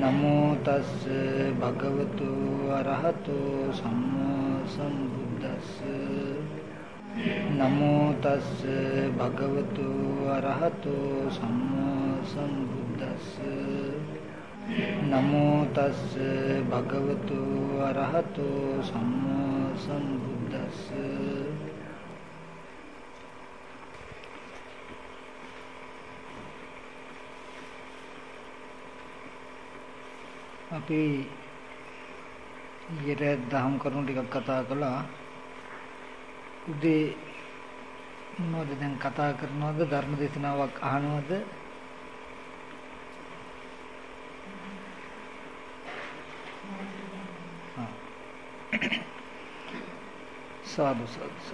නමෝ තස්ස භගවතු අරහතෝ සම්මා සම්බුද්දස්ස නමෝ තස්ස භගවතු අරහතෝ සම්මා සම්බුද්දස්ස නමෝ තස්ස භගවතු අරහතෝ සම්මා සම්බුද්දස්ස අපි ඊයේ දහම් කරුණු ටිකක් කතා කළා. උදේ මොනවද දැන් කතා කරනවද ධර්ම දේශනාවක් අහනවද? සාදු සාදු.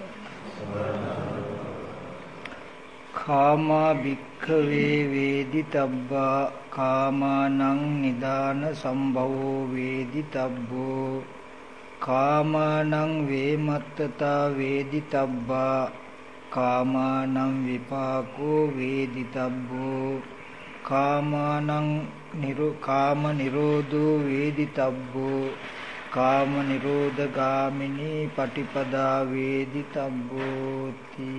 කාමා භික්ඛවේ වේදිතබ්බා කාමානං නිදාන සම්භවෝ වේදිතබ්බෝ කාමානං වේමත්තතා වේදිතබ්බා කාමානං විපාකෝ වේදිතබ්බෝ කාම නිරෝධෝ වේදිතබ්බෝ කාම නිරෝධගාමිනී පටිපදා වේදිතබ්බෝති.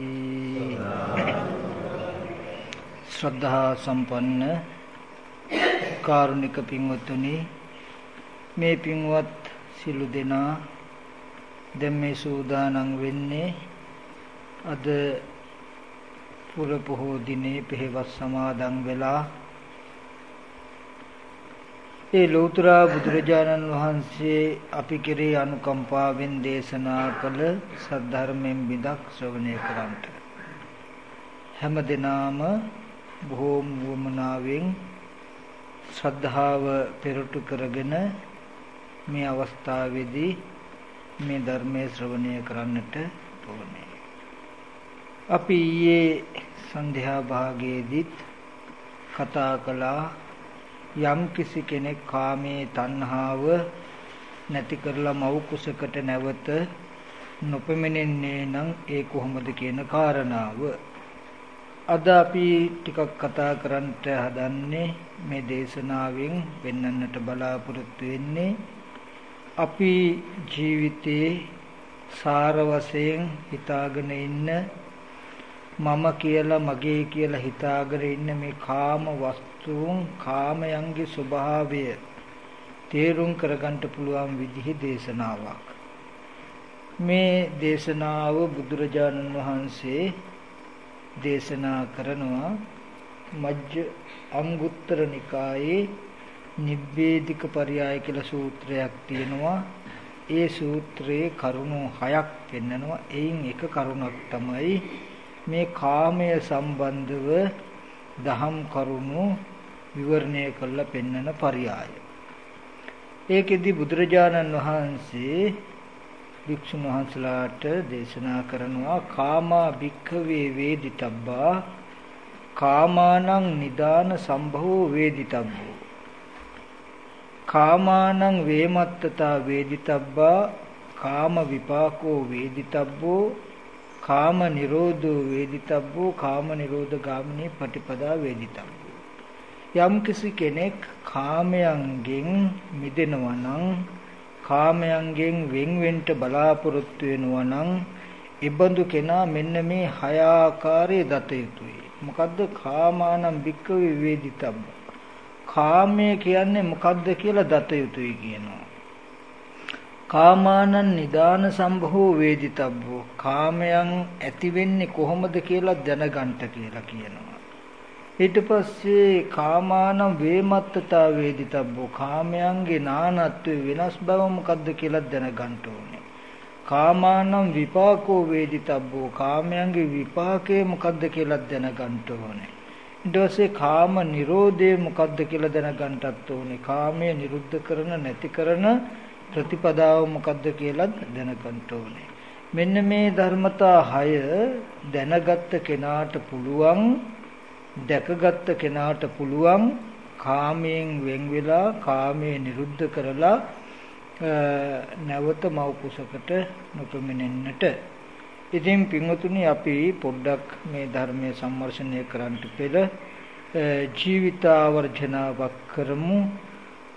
ශ්‍රද්ධා සම්පන්න කාරුණික පින්වත්නි, මේ පින්වත් සිළු දෙනා දැන් මේ සූදානම් වෙන්නේ අද පුර පොහෝ දිනේ පෙහෙවස් සමාදන් වෙලා ඒ ලෞතර බුදුරජාණන් වහන්සේ අපි කෙරේ අනුකම්පාවෙන් දේශනා කළ සද්ධර්මයෙන් බිදක් ශ්‍රවණය කරන්ට හැම දිනම බොහෝම වමනාවෙන් ශ්‍රද්ධාව පෙරටු කරගෙන මේ අවස්ථාවේදී මේ ධර්මයේ ශ්‍රවණය කරන්නට ඕනේ. අපි ඊයේ සන්ධ්‍යා භාගයේදීත් කතා කළා යම් කිසි කෙනෙක් කාමයේ තණ්හාව නැති කරලා මව් කුසකට නැවත නොපෙමිනෙන්නේ නම් ඒ කොහොමද කියන කාරණාව. අද අපි ටිකක් කතා කරන්නට හදන්නේ මේ දේශනාවෙන් වෙන්නන්නට බලාපොරොත්තු වෙන්නේ අපි ජීවිතේ සාර වශයෙන් හිතාගෙන ඉන්න මම කියලා මගේ කියලා හිතාගෙන ඉන්න මේ කාම වස්තුන් කාමයන්ගේ ස්වභාවය තේරුම් කරගන්න පුළුවන් විදිහේ දේශනාවක්. මේ දේශනාව බුදුරජාණන් වහන්සේ දේශනා කරනවා මජ්ජ අංගුත්තර නිකායේ නිබ්බේධික පරියාය කියලා සූත්‍රයක් තියෙනවා. ඒ සූත්‍රයේ කරුණු 6ක් පෙන්නනවා. එයින් එක කරුණක් තමයි මේ කාමය සම්බන්ධව දහම් කරුණු විවරණය කරලා පෙන්නන පරියාය. ඒකෙදි බුදුරජාණන් වහන්සේ භික්ෂුන් වහන්සේලාට දේශනා කරනවා කාමා භික්ඛවේ වේදිතබ්බා කාමානං නිදාන සම්භවෝ වේදිතබ්බෝ කාමානං වේමත්තතා වේදිතබ්බා කාම විපාකෝ වේදිතබ්බෝ කාම නිරෝධෝ වේදිතබ්බෝ කාම නිරෝධගාමිනී පටිපදා වේදිතබ්බෝ. යම් කිසි කෙනෙක් කාමයන්ගෙන් මිදෙනවා නම් කාමයන්ගෙන් වෙන්වෙන්ට බලාපොරොත්තු වෙනවා නම් ඉබඳු කෙනා මෙන්න මේ 6 ආකාරයේ දත යුතුයි. මොකද්ද? කාමානම් භික්ඛවේ වේදිතබ්බ. කාමය කියන්නේ මොකද්ද කියලා දත යුතුයි කියනවා. කාමානං නිදාන සම්භවෝ වේදිතබ්බෝ. කාමයන් ඇති වෙන්නේ කොහොමද කියලා දැනගන්න කියලා කියනවා. ඊට පස්සේ කාමානම් වේමත්තතා වේදිතබ්බෝ. කාමයන්ගේ නානත්වයේ වෙනස් බව මොකද්ද කියලා දැනගන්න ඕනේ. කාමානම් විපාකෝ වේදිතබ්බෝ. කාමයන්ගේ විපාකය මොකද්ද කියලා දැනගන්න ඕනේ. ඊට පස්සේ කාම නිරෝධය මොකද්ද කියලා දැනගන්නත් ඕනේ. කාමයේ නිරුද්ධ කරන නැති කරන ප්‍රතිපදාව මොකද්ද කියලා දැනගන්න ඕනේ. මෙන්න මේ ධර්මතා 6 දැනගත්ත කෙනාට පුළුවන්, දැකගත්ත කෙනාට පුළුවන් කාමයෙන් වෙන් වෙලා කාමයේ නිරුද්ධ කරලා නැවත මව් කුසකට නොපෙමිනෙන්නට. ඉතින් පින්වතුනි අපි පොඩ්ඩක් මේ ධර්මයේ සම්මර්ෂණය කරන්නට පෙර ජීවිතාවර්ජනාවක් කරමු.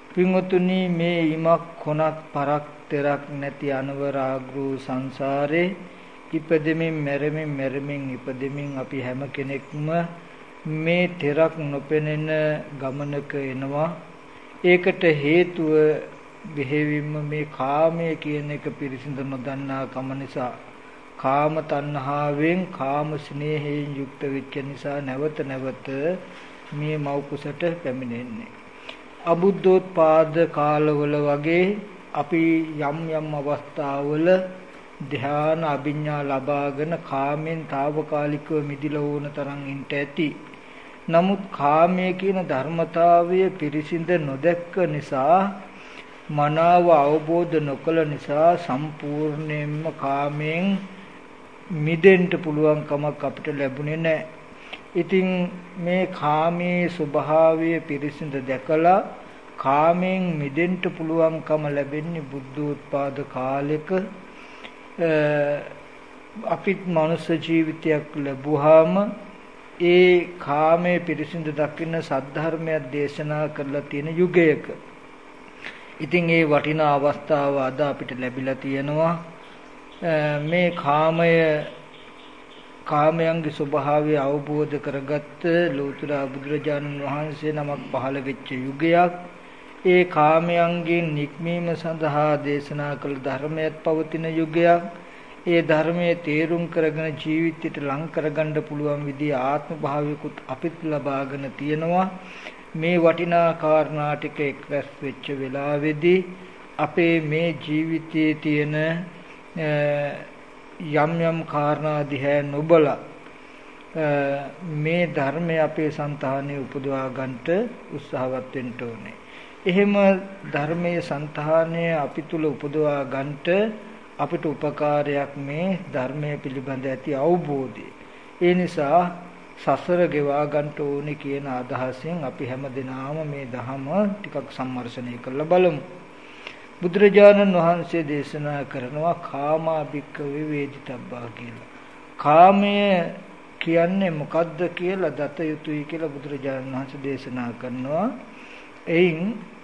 පින්වතුනි මේ ඉමක් කොනක් පරක් තෙරක් නැති අනවරාග්‍රු සංසාරේ ඉපදෙමින් මැරෙමින් ඉපදෙමින් අපි හැම කෙනෙක්ම මේ තෙරක් නොපෙනෙන ගමනක එනවා. ඒකට හේතුව බෙහෙවින්ම මේ කාමය කියන එක පිරිසිඳ නොදන්නා කම නිසා, කාම තණ්හාවෙන් කාම ස්නේහයෙන් යුක්ත වෙච්ච නිසා නැවත නැවත මේ මව් කුසට පැමිණෙන්නේ. අබුද්ධෝත්පාද කාලවල වගේ අපි යම් අවස්ථාවල ධ්‍යාන අභිඥා ලබාගෙන කාමෙන් తాවකාලිකව මිදිලා ඕන තරම් ඉන්න ඇති. නමුත් කාමයේ කියන ධර්මතාවය පිරිසිඳ නොදැක්ක නිසා, මනාව අවබෝධ නොකළ නිසා සම්පූර්ණයෙන්ම කාමයෙන් මිදෙන්න පුළුවන් කමක් අපිට ලැබුණේ නැහැ. ඉතින් මේ කාමයේ ස්වභාවය පිරිසිඳ දැකලා කාමයෙන් මිදෙන්න පුළුවන්කම ලැබෙන්නේ බුද්ධෝත්පාද කාලෙක. අපිත් මනුෂ්‍ය ජීවිතයක් ලැබුවාම ඒ කාමයේ පිරිසිඳ දකින්න සද්ධර්මයක් දේශනා කරලා තියෙන යුගයක. ඉතින් ඒ වටිනා අවස්ථාව අද අපිට ලැබිලා තියෙනවා. මේ කාමයන්ගේ ස්වභාවය අවබෝධ කරගත්ත ලෝතර බුදුරජාණන් වහන්සේ නමක් පහළ වෙච්ච යුගයක්. ඒ කාමයන්ගෙන් නික්මීම සඳහා දේශනා කළ ධර්මයක් පවතින යුගයක්. ඒ ධර්මයේ තේරුම් කරගෙන ජීවිතයට ලං කරගන්න පුළුවන් විදිහ ආත්ම භාවයකුත් අපිත් ලබාගෙන තියෙනවා. මේ වටිනා කාරණා ටික එක්රැස් වෙච්ච වෙලාවේදී අපේ මේ ජීවිතයේ තියෙන යම් කාරණා දිහා නොබලා මේ ධර්මය අපේ సంతානෙ උපදවා ගන්නට උත්සාහවත් වෙන්න ඕනේ. එහෙම ධර්මයේ సంతානය අපි තුල උපදවා ගන්නට අපිට උපකාරයක් මේ ධර්මයේ පිළිබඳ ඇති අවබෝධය. ඒ නිසා සසර ගෙවා ගන්න ඕනේ කියන අදහසෙන් අපි හැමදෙනාම මේ ධහම ටිකක් සම්මර්ෂණය කරලා බලමු. බුදුරජාණන් වහන්සේ දේශනා කරනවා කාමා භික්ඛවේ වේදිතබ්බා කියලා. කාමය කියන්නේ මොකද්ද කියලා දත යුතුයි කියලා බුදුරජාණන් වහන්සේ දේශනා කරනවා. එයින්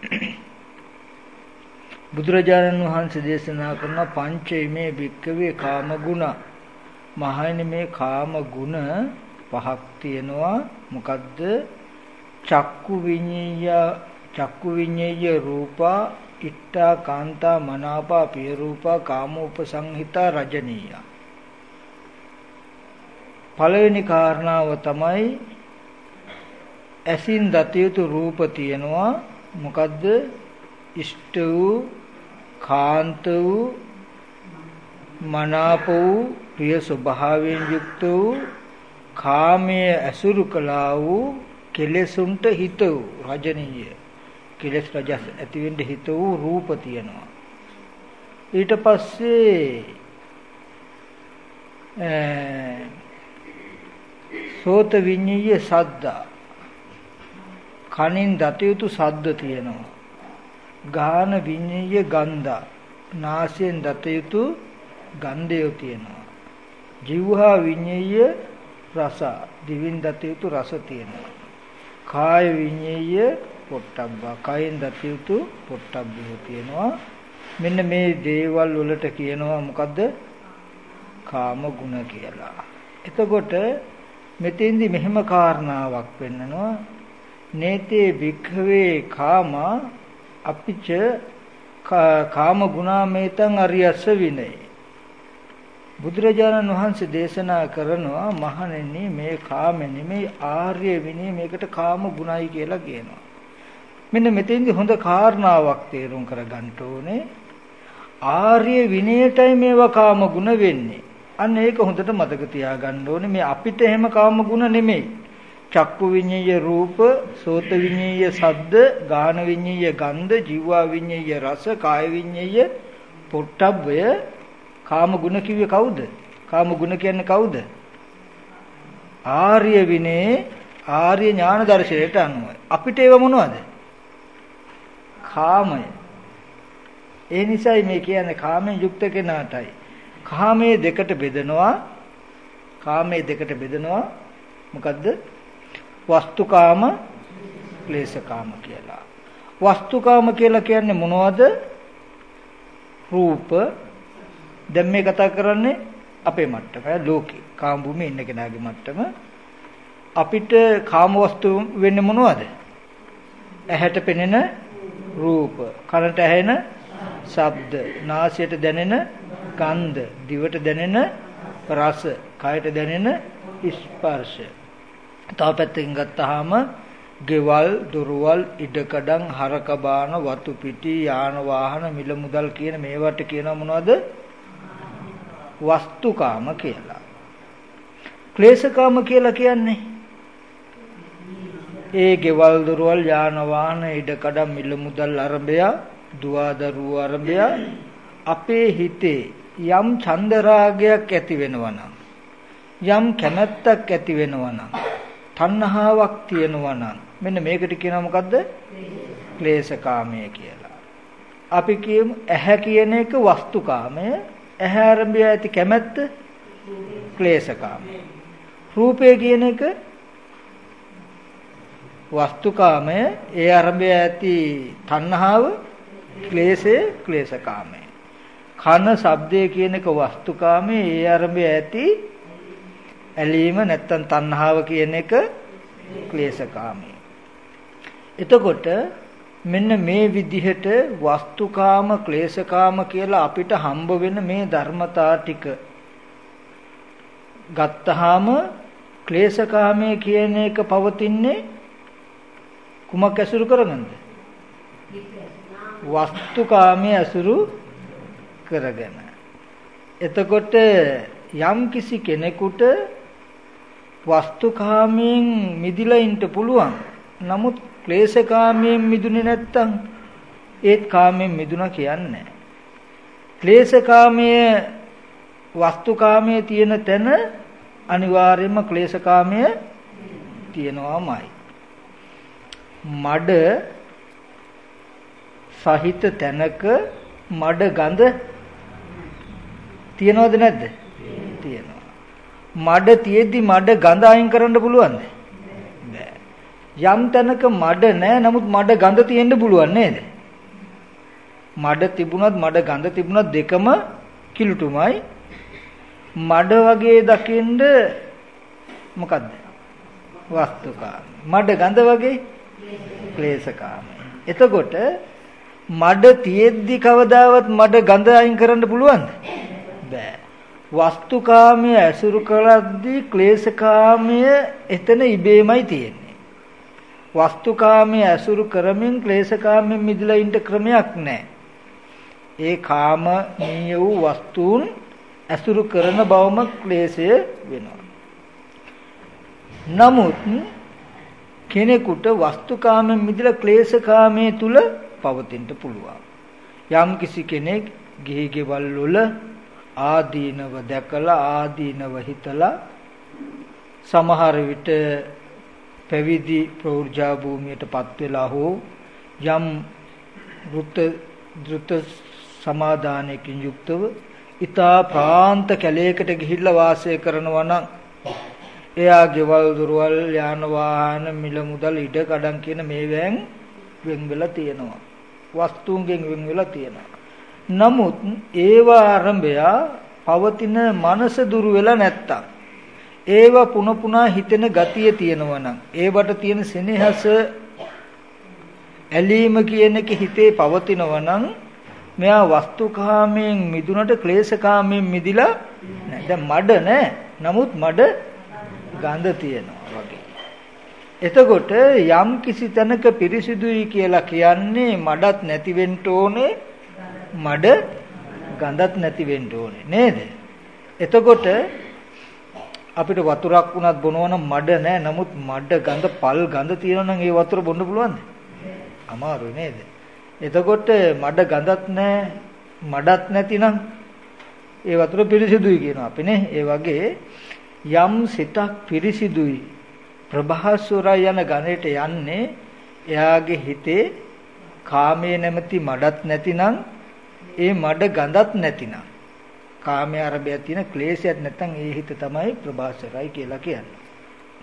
බුදුරජාණන් වහන්සේ දේශනා කරන පංචෛමේ භික්ඛවේ කාම ගුණ. මහණෙනි මේ කාම ගුණ පහක් තියෙනවා. මොකද්ද? චක්කු විඤ්ඤය රූපා ඉත්තා කාන්තා මනාපා පිය රූපා කාමෝපසංහිතා රජනීය. පළවෙනි කාරණාව තමයි ඇසින් දත යුතු රූප තියෙනවා. මොකද්ද? ඉෂ්ට වූ, කාන්ත වූ, මනාප වූ, ප්‍රිය ස්වභාවයෙන් යුක්ත වූ, කාමයේ ඇසුරු කළා වූ, කෙලෙසුන්ට හිත වූ රජනීය. කෙලෙස් රජස් ඇති වෙන්න හිත වූ රූප තියෙනවා. ඊට පස්සේ සෝත විඤ්ඤය සද්ද, කනින් දත යුතු සද්ද තියෙනවා. ගාන විඤ්ඤය ගන්ධ, නාසයෙන් දත යුතු ගන්ධය තියෙනවා. જીවහා විඤ්ඤය රස, දිවින් දත යුතු රස තියෙනවා. කාය විඤ්ඤය පොට්ටබ්බ, කයෙන් දත යුතු පොට්ටබ්බය තියෙනවා. මෙන්න මේ දේවල් වලට කියනවා මොකද්ද? කාම ගුණ කියලා. එතකොට මෙතෙන්දි මෙහෙම කාරණාවක් පෙන්නනවා. නේතේ භික්ඛවේ කාම අපිච කාම ගුණාමේතං අරියස්ස විනය. බුදුරජාණන් වහන්සේ දේශනා කරනවා මහණෙනි මේ කාම නෙමෙයි ආර්ය විනය, මේකට කාම ගුණයි කියලා කියනවා. මෙන්න මෙතෙන්දි හොඳ කාරණාවක් තේරුම් කරගන්න ඕනේ. ආර්ය විනයටයි මේවා කාම ගුණ වෙන්නේ. අන්න ඒක හොඳට මතක තියාගන්න ඕනේ. මේ අපිට එහෙම කාම ගුණ නෙමෙයි. චක්කු විඤ්ඤය රූප, සෝත විඤ්ඤය ශබ්ද, ගාන විඤ්ඤය ගන්ධ, ජීවා විඤ්ඤය රස, කාය විඤ්ඤය පොට්ටබ්බය කාම ගුණ කිව්වේ කවුද? කාම ගුණ කියන්නේ කවුද? ආර්ය විනේ, ආර්ය ඥාන දර්ශනයට අනුව. අපිට ඒව මොනවද? කාමය. ඒ නිසායි මේ කියන්නේ කාමයෙන් යුක්ත කෙනාටයි. කාමයේ දෙකට බෙදනවා. මොකද්ද? වස්තුකාම, ක්ලේශකාම කියලා. වස්තුකාම කියලා කියන්නේ මොනවද? රූප. දැන් මේ කතා කරන්නේ අපේ මට්ටම, ලෝකේ කාම භූමියේ ඉන්න කෙනාගේ මට්ටම. අපිට කාම වස්තු වෙන්නේ මොනවද? ඇහැට පෙනෙන රූප, කනට ඇහෙන ශබ්ද, නාසයට දැනෙන ගන්ධ, දිවට දැනෙන රස, කයට දැනෙන ස්පර්ශ. තව පැත්තකින් ගත්තාම ගෙවල්, දොරවල්, ඉඩකඩම්, හරක බාන, වතු පිටි, යාන වාහන, මිල මුදල් කියන මේවට කියනවා මොනවද? වස්තුකාම කියලා. ක්ලේශකාම කියලා කියන්නේ ඒ ගෙවල්, දොරවල්, යාන වාහන, ඉඩකඩම්, මිල මුදල් අරඹය, දුවා දරුවෝ අරඹය අපේ හිතේ යම් චන්දරාගයක් ඇති වෙනවා නම්, යම් කැමැත්තක් ඇති වෙනවා නම්, තණ්හාවක් තියෙනවා නම්, මෙන්න මේකට කියනවා මොකද්ද? ක්ලේශකාමය කියලා. අපි කියමු ඇහැ කියන එක වස්තුකාමය, ඇහැ ආරම්භය ඇති කැමැත්ත ක්ලේශකාමය. රූපය කියන එක වස්තුකාමය, ඒ ආරම්භය ඇති තණ්හාව ක්ලේශකාමය. කන ශබ්දය කියන එක වස්තුකාමය, ඒ ආරම්භය ඇති ඇලීම නැත්තම් තණ්හාව කියන එක ක්ලේශකාමී. එතකොට මෙන්න මේ විදිහට වස්තුකාම, ක්ලේශකාම කියලා අපිට හම්බ වෙන මේ ධර්මතා ටික ගත්තාම ක්ලේශකාමයේ කියන එක පවතින්නේ කුමක් ඇසුරු කරගෙනද? වස්තුකාමයේ ඇසුරු කරගෙන. එතකොට යම් කිසි කෙනෙකුට වස්තුකාමයෙන් මිදිලා ඉන්න පුළුවන්. නමුත් ක්ලේශකාමයෙන් මිදුනේ නැත්තම් ඒත් කාමයෙන් මිදුණා කියන්නේ. ක්ලේශකාමයේ වස්තුකාමයේ තියෙන තැන අනිවාර්යයෙන්ම ක්ලේශකාමය තියෙනවාමයි. මඩ සහිත තැනක මඩ ගඳ තියනවද නැද්ද? තියෙනවා. මඩ තියෙද්දි මඩ ගඳ අයින් කරන්න පුළුවන්ද? බෑ. යම් තැනක මඩ නැහැ, නමුත් මඩ ගඳ තියෙන්න පුළුවන් නේද? මඩ තිබුණත් මඩ ගඳ තිබුණත් දෙකම කිලුටුමයි. මඩ වගේ දකින්න මොකද්ද? වස්තුකාම. මඩ ගඳ වගේ ක්ලේශකාම. එතකොට මඩ තියෙද්දි කවදාවත් මඩ ගඳ අයින් කරන්න පුළුවන්ද? බෑ. වස්තුකාමයේ ඇසුරු කළද්දී ක්ලේශකාමයේ එතන ඉබේමයි තියෙන්නේ. වස්තුකාමයේ ඇසුරු කරමින් ක්ලේශකාමයෙන් මිදලා ඉන්න ක්‍රමයක් නැහැ. ඒ කාමනීය වූ වස්තුන් ඇසුරු කරන බවම ක්ලේශය වෙනවා. නමුත් කෙනෙකුට වස්තුකාමයෙන් මිදලා ක්ලේශකාමයේ තුල පවතින්න පුළුවන්. යම් කිසි කෙනෙක් ගිහි ගෙවල් වල ආදීනව දැකලා ආදීනව හිතලා සමහර විට පැවිදි ප්‍රෞර්ජා භූමියටපත් වෙලා හෝ යම් ෘත සමාදානයකින් යුක්තව ඊතා ප්‍රාන්ත කැලයකට ගිහිල්ලා වාසය කරනවා නම් එයා ගෙවල් දොරවල් යාන වාහන මිල මුදල් ඉඩ කඩම් කියන මේවෙන් වෙන් වෙලා තියෙනවා. වස්තුන්ගෙන් වෙන් වෙලා තියෙනවා. නමුත් ඒවා ආරම්භය පවතින මනස දුරු වෙලා නැත්තම් ඒවා පුන පුනා හිතෙන ගතිය තියෙනවා නම් ඒවට තියෙන සෙනෙහස ඇලීම කියන එක හිතේ පවතිනවා නම් මෙයා වස්තුකාමයෙන් මිදුනට ක්ලේශකාමයෙන් මිදිලා නැහැ. දැන් මඩ නැහැ. නමුත් මඩ ගඳ තියෙනවා වගේ. එතකොට යම් කිසි තැනක පිරිසිදුයි කියලා කියන්නේ මඩත් නැති වෙන්න ඕනේ, මඩ ගඳත් නැති වෙන්න ඕනේ නේද? එතකොට අපිට වතුරක් වුණත් බොනවා නම් මඩ නැහැ. නමුත් මඩ ගඳ පල් ගඳ තියෙනවා නම් ඒ වතුර බොන්න පුළුවන්ද? අමාරුයි නේද? එතකොට මඩ ගඳත් නැහැ, මඩත් නැතිනම් ඒ වතුර පිරිසිදුයි කියනවා අපි නේ. ඒ වගේ යම් සිතක් පිරිසිදුයි ප්‍රභාස්වරය යන ගණයට යන්නේ එයාගේ හිතේ කාමයේ නැමැති මඩත් නැතිනම් ඒ මඩ ගඳත් නැතිනම් කාමයේ අරබය තියෙන ක්ලේශයක් නැත්නම් ඒ හිත තමයි ප්‍රභාස්වරයි කියලා කියන්නේ.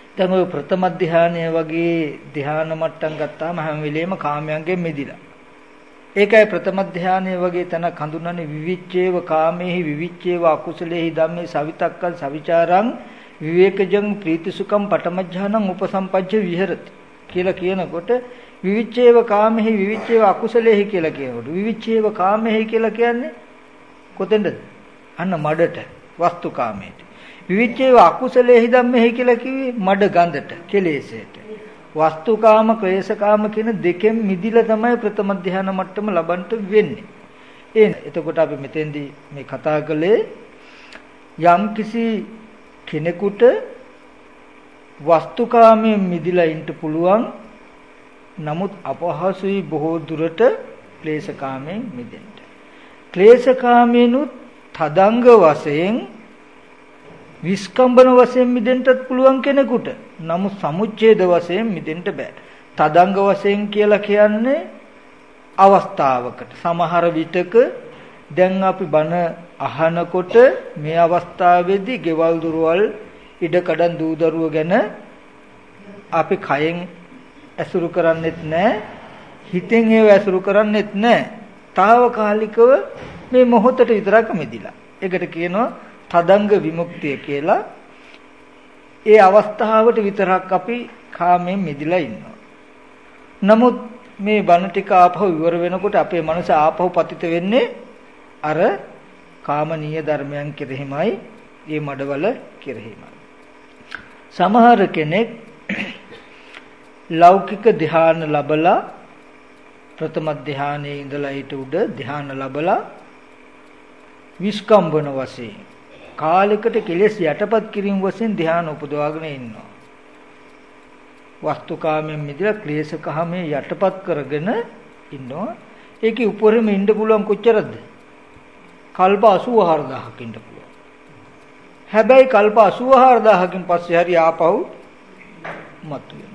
දැන් ඔය ප්‍රථම ධානය වගේ ධාන මට්ටම් ගත්තාම හැම වෙලෙම කාමයන්ගෙන් මිදිලා. ඒකයි ප්‍රථම ධානය වගේ තැනක් හඳුන්වන්නේ විවිච්ඡේව කාමේහි විවිච්ඡේව අකුසලේහි ධම්මේ සවිතක්කං සවිචාරං විවේකජං ප්‍රීතිසුඛං පඨමඥානං උපසම්පජ්ජ විහෙරති කියලා කියනකොට විවිච්ඡේව කාමෙහි විවිච්ඡේව අකුසලෙහි කියලා කියනකොට විවිච්ඡේව කාමෙහි කියලා කියන්නේ කොතෙන්ද? අන්න මඩට වස්තු කාමයට. විවිච්ඡේව අකුසලෙහි ධම්මෙහි කියලා කිව්වේ මඩ ගඳට කෙලෙසයට. වස්තු කාම ක්ලේශ කාම කියන දෙකෙන් මිදිලා තමයි ප්‍රථම ධ්‍යාන මට්ටම ලබන්නට වෙන්නේ. එතකොට අපි මෙතෙන්දී මේ කතා කළේ යම් කිසි කෙනෙකුට වස්තුකාමයෙන් මිදිලා ඉන්න පුළුවන්. නමුත් අපහසුයි බොහෝ දුරට ක්ලේශකාමයෙන් මිදෙන්න. ක්ලේශකාමයෙන්ුත් තදංග වශයෙන් විස්කම්බන වශයෙන් මිදෙන්නත් පුළුවන් කෙනෙකුට. නමුත් සමුච්ඡේද වශයෙන් මිදෙන්න බෑ. තදංග වශයෙන් කියලා කියන්නේ අවස්ථාවකට. සමහර විටක දැන් අපි බණ අහනකොට මේ අවස්ථාවේදී ගෙවල් දොරවල් ඉඩකඩම් දූ දරුව ගැන අපි කයෙන් ඇසුරු කරන්නෙත් නැහැ, හිතෙන් ඒව ඇසුරු කරන්නෙත් නැහැ. తాවකාලිකව මේ මොහොතට විතරක් මිදිලා. ඒකට කියනවා තදංග විමුක්තිය කියලා. ඒ අවස්ථාවට විතරක් අපි කාමයෙන් මිදිලා ඉන්නවා. නමුත් මේ බණ ටික ආපහු ඉවර වෙනකොට අපේ මනස ආපහු පතිත වෙන්නේ අර කාමනීය ධර්මයන් කෙරෙහිමයි, මේ මඩවල කෙරෙහිමයි. සමහර කෙනෙක් ලෞකික ධ්‍යාන ලැබලා ප්‍රථම ධ්‍යානයේ ඉඳලා ඊට උඩ ධ්‍යාන ලැබලා විස්කම්බන වශයෙන් කාලයකට කෙලෙස් යටපත් කිරීම වශයෙන් ධ්‍යාන උපදවාගෙන ඉන්නවා. වස්තුකාමයෙන් මිදලා ක්ලේශකාමයේ යටපත් කරගෙන ඉන්නවා. ඒකේ උඩරම ඉන්න පුළුවන් කොච්චරද? කල්ප 84000ක් ඉන්න පුළුවන්. හැබැයි කල්ප 84000කින් පස්සේ හරි ආපහු මතුවෙනවා.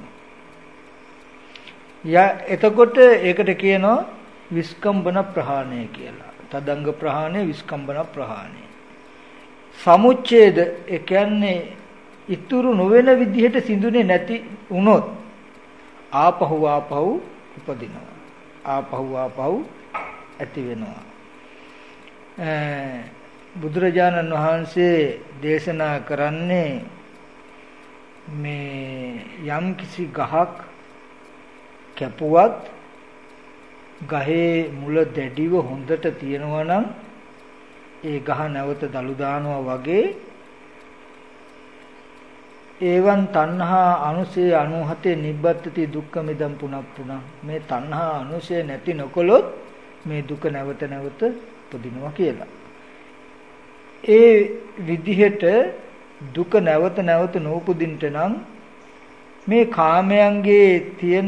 එතකොට ඒකට කියනවා විස්කම්බන ප්‍රහාණය කියලා. තදංග ප්‍රහාණය, විස්කම්බන ප්‍රහාණය. සමුච්ඡේද ඒ කියන්නේ ඉතුරු නොවන විදිහට සිඳුනේ නැති වුණොත් ආපහු උපදිනවා. ආපහු ඇති වෙනවා. බුදුරජාණන් වහන්සේ දේශනා කරන්නේ මේ යම් කිසි ගහක් කැපුවත් ගහේ මුල දැඩිව හොඳට තියෙනවා නම් ඒ ගහ නැවත දළු දානවා වගේ ඒවන් තණ්හා අනුසය 97 නිබ්බත්ති දුක්ඛ මිදම් පුනප්පුන. මේ තණ්හා අනුසය නැති නොකොලොත් මේ දුක නැවත උපදිනවා කියලා. ඒ විදිහට දුක නැවත නූපදින්නට නම් මේ කාමයන්ගේ තියෙන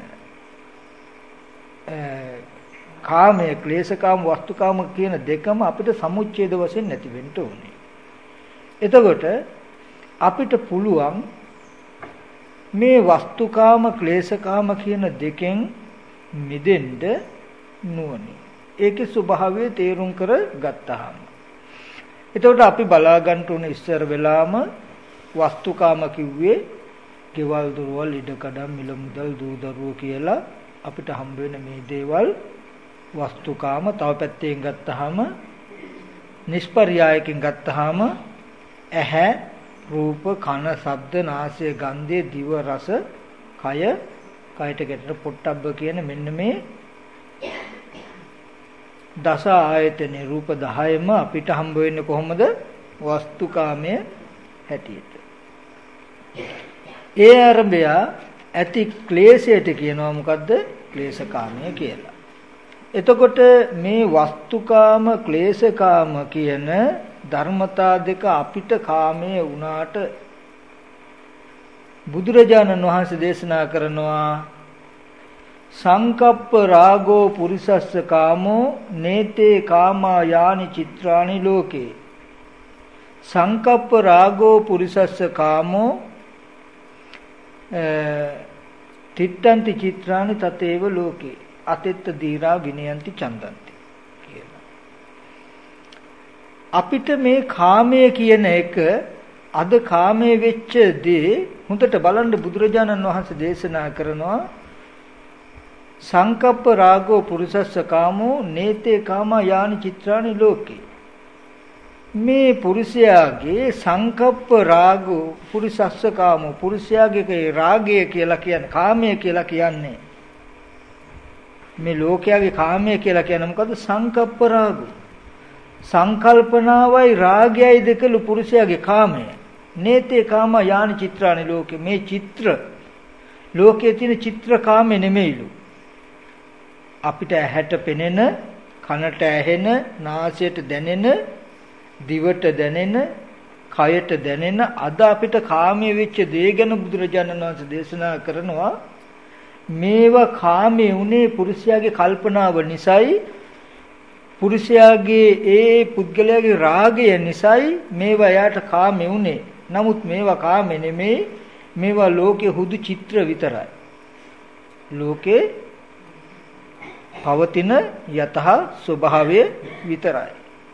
කාමයේ ක්ලේශකාම වස්තුකාම කියන දෙකම අපිට සමුච්ඡේද වශයෙන් නැති වෙන්න ඕනේ. එතකොට අපිට පුළුවන් මේ වස්තුකාම ක්ලේශකාම කියන දෙකෙන් මිදෙන්න නුවණින්. ඒකේ ස්වභාවය තේරුම් කර ගත්තාම එතකොට අපි බලා ගන්න උනේ ඉස්සර වෙලාම වස්තුකාම කිව්වේ ගෙවල් දොරවල් ඉඩකඩම් මිල මුදල් දූ දරුවෝ කියලා අපිට හම්බ වෙන මේ දේවල් වස්තුකාම. තව පැත්තෙන් ගත්තාම නිෂ්පර්යායකින් ගත්තාම ඇහැ රූප කන ශබ්ද නාසය ගන්ධය දිව රස කය කයට ගැටෙන පොට්ටබ්බ කියන මෙන්න මේ දස ආයතනේ රූප 10ම අපිට හම්බ වෙන්නේ කොහොමද? වස්තුකාමයේ හැටියට. ඒ ආරම්භය ඇති ක්ලේශයට කියනවා මොකද්ද? ක්ලේශකාමය කියලා. එතකොට මේ වස්තුකාම ක්ලේශකාම කියන ධර්මතා දෙක අපිට කාමයේ වුණාට බුදුරජාණන් වහන්සේ දේශනා කරනවා සංකප්ප රාගෝ පුරිසස්ස කාමෝ නේතේ කාමා යානි චිත්‍රානි ලෝකේ. සංකප්ප රාගෝ පුරිසස්ස කාමෝ තිත්තන්ති චිත්‍රානි තතේව ලෝකේ අතෙත්ත දීරා විනයන්ති චන්දන්ති කියලා. අපිට මේ කාමය කියන එක අද කාමයේ වෙච්ච දේ හොඳට බලන්න බුදුරජාණන් වහන්සේ දේශනා කරනවා සංකප්ප රාගෝ පුරුෂස්ස කාමෝ නේතේ කාමා යානි චිත්‍රානි ලෝකේ. මේ පුරුෂයාගේ සංකප්ප රාගෝ පුරුෂස්ස කාමෝ පුරුෂයාගේ රාගය කියලා කියන්නේ කාමය කියලා කියන්නේ මේ ලෝකයාගේ කාමය කියලා කියන්නේ මොකද්ද? සංකප්ප රාගෝ. සංකල්පනාවයි රාගයයි දෙකලු පුරුෂයාගේ කාමය. නේතේ කාමා යානි චිත්‍රානි ලෝකේ. මේ චිත්‍ර ලෝකයේ තියෙන චිත්‍ර කාමේ නෙමෙයිලු. අපිට ඇහැට පෙනෙන, කනට ඇහෙන, නාසයට දැනෙන, දිවට දැනෙන, කයට දැනෙන අද අපිට කාමයේ වෙච්ච දේ ගැන බුදුරජාණන් වහන්සේ දේශනා කරනවා මේවා කාමයේ උනේ පුරුෂයාගේ කල්පනාව නිසායි පුරුෂයාගේ ඒ පුද්ගලයාගේ රාගය නිසායි මේවා යාට කාමයේ උනේ. නමුත් මේවා කාමේ නෙමෙයි, මේවා ලෝකේ හුදු චිත්‍ර විතරයි. ලෝකේ පවතින යතහ ස්වභාවය විතරයි.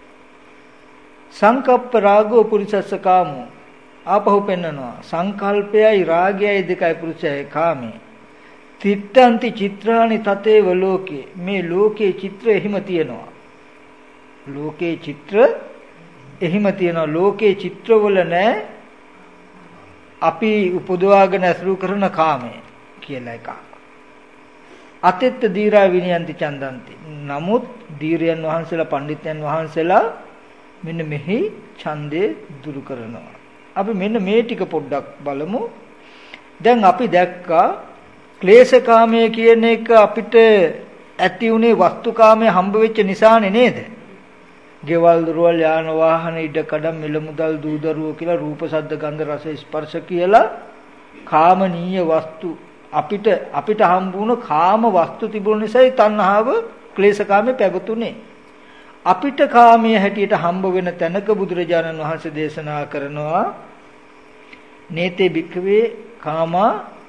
සංකප්ප රාගෝ පුරිසස්ස කාමෝ ආපහු පෙන්නනවා සංකල්පයයි රාගයයි දෙකයි පුරුෂයයි කාමේ. තිත්තන්ති චිත්‍රානි තතේව ලෝකේ. මේ ලෝකේ චිත්‍ර එහිම තියෙනවා. ලෝකේ චිත්‍ර එහිම තියෙනවා. ලෝකේ චිත්‍රවල නැහැ අපි උපදවාගෙන අසුරු කරන කාමය කියලා එකක්. අතෙත්ත දීරා විනයන්ති චන්දන්ති. නමුත් දීරයන් වහන්සේලා පඬිත්යන් වහන්සේලා මෙන්න මෙහි ඡන්දේ දුරු කරනවා. අපි මෙන්න මේ ටික පොඩ්ඩක් බලමු. දැන් අපි දැක්කා ක්ලේශකාමයේ කියන එක අපිට ඇති උනේ වස්තුකාමයේ හම්බ වෙච්ච නිසානේ නේද? ගෙවල් දොරවල් යාන වාහන ඉඩකඩම් මිල මුදල් දූ දරුවෝ කියලා රූප ශබ්ද ගන්ධ රස ස්පර්ශ කියලා කාමනීය වස්තු අපිට හම්බ වුණ කාම වස්තු තිබුණ නිසායි තණ්හාව ක්ලේශකාමයේ පැවතුනේ. අපිට කාමයේ හැටියට හම්බ වෙන තැනක බුදුරජාණන් වහන්සේ දේශනා කරනවා නේතේ භික්ඛවේ කාමා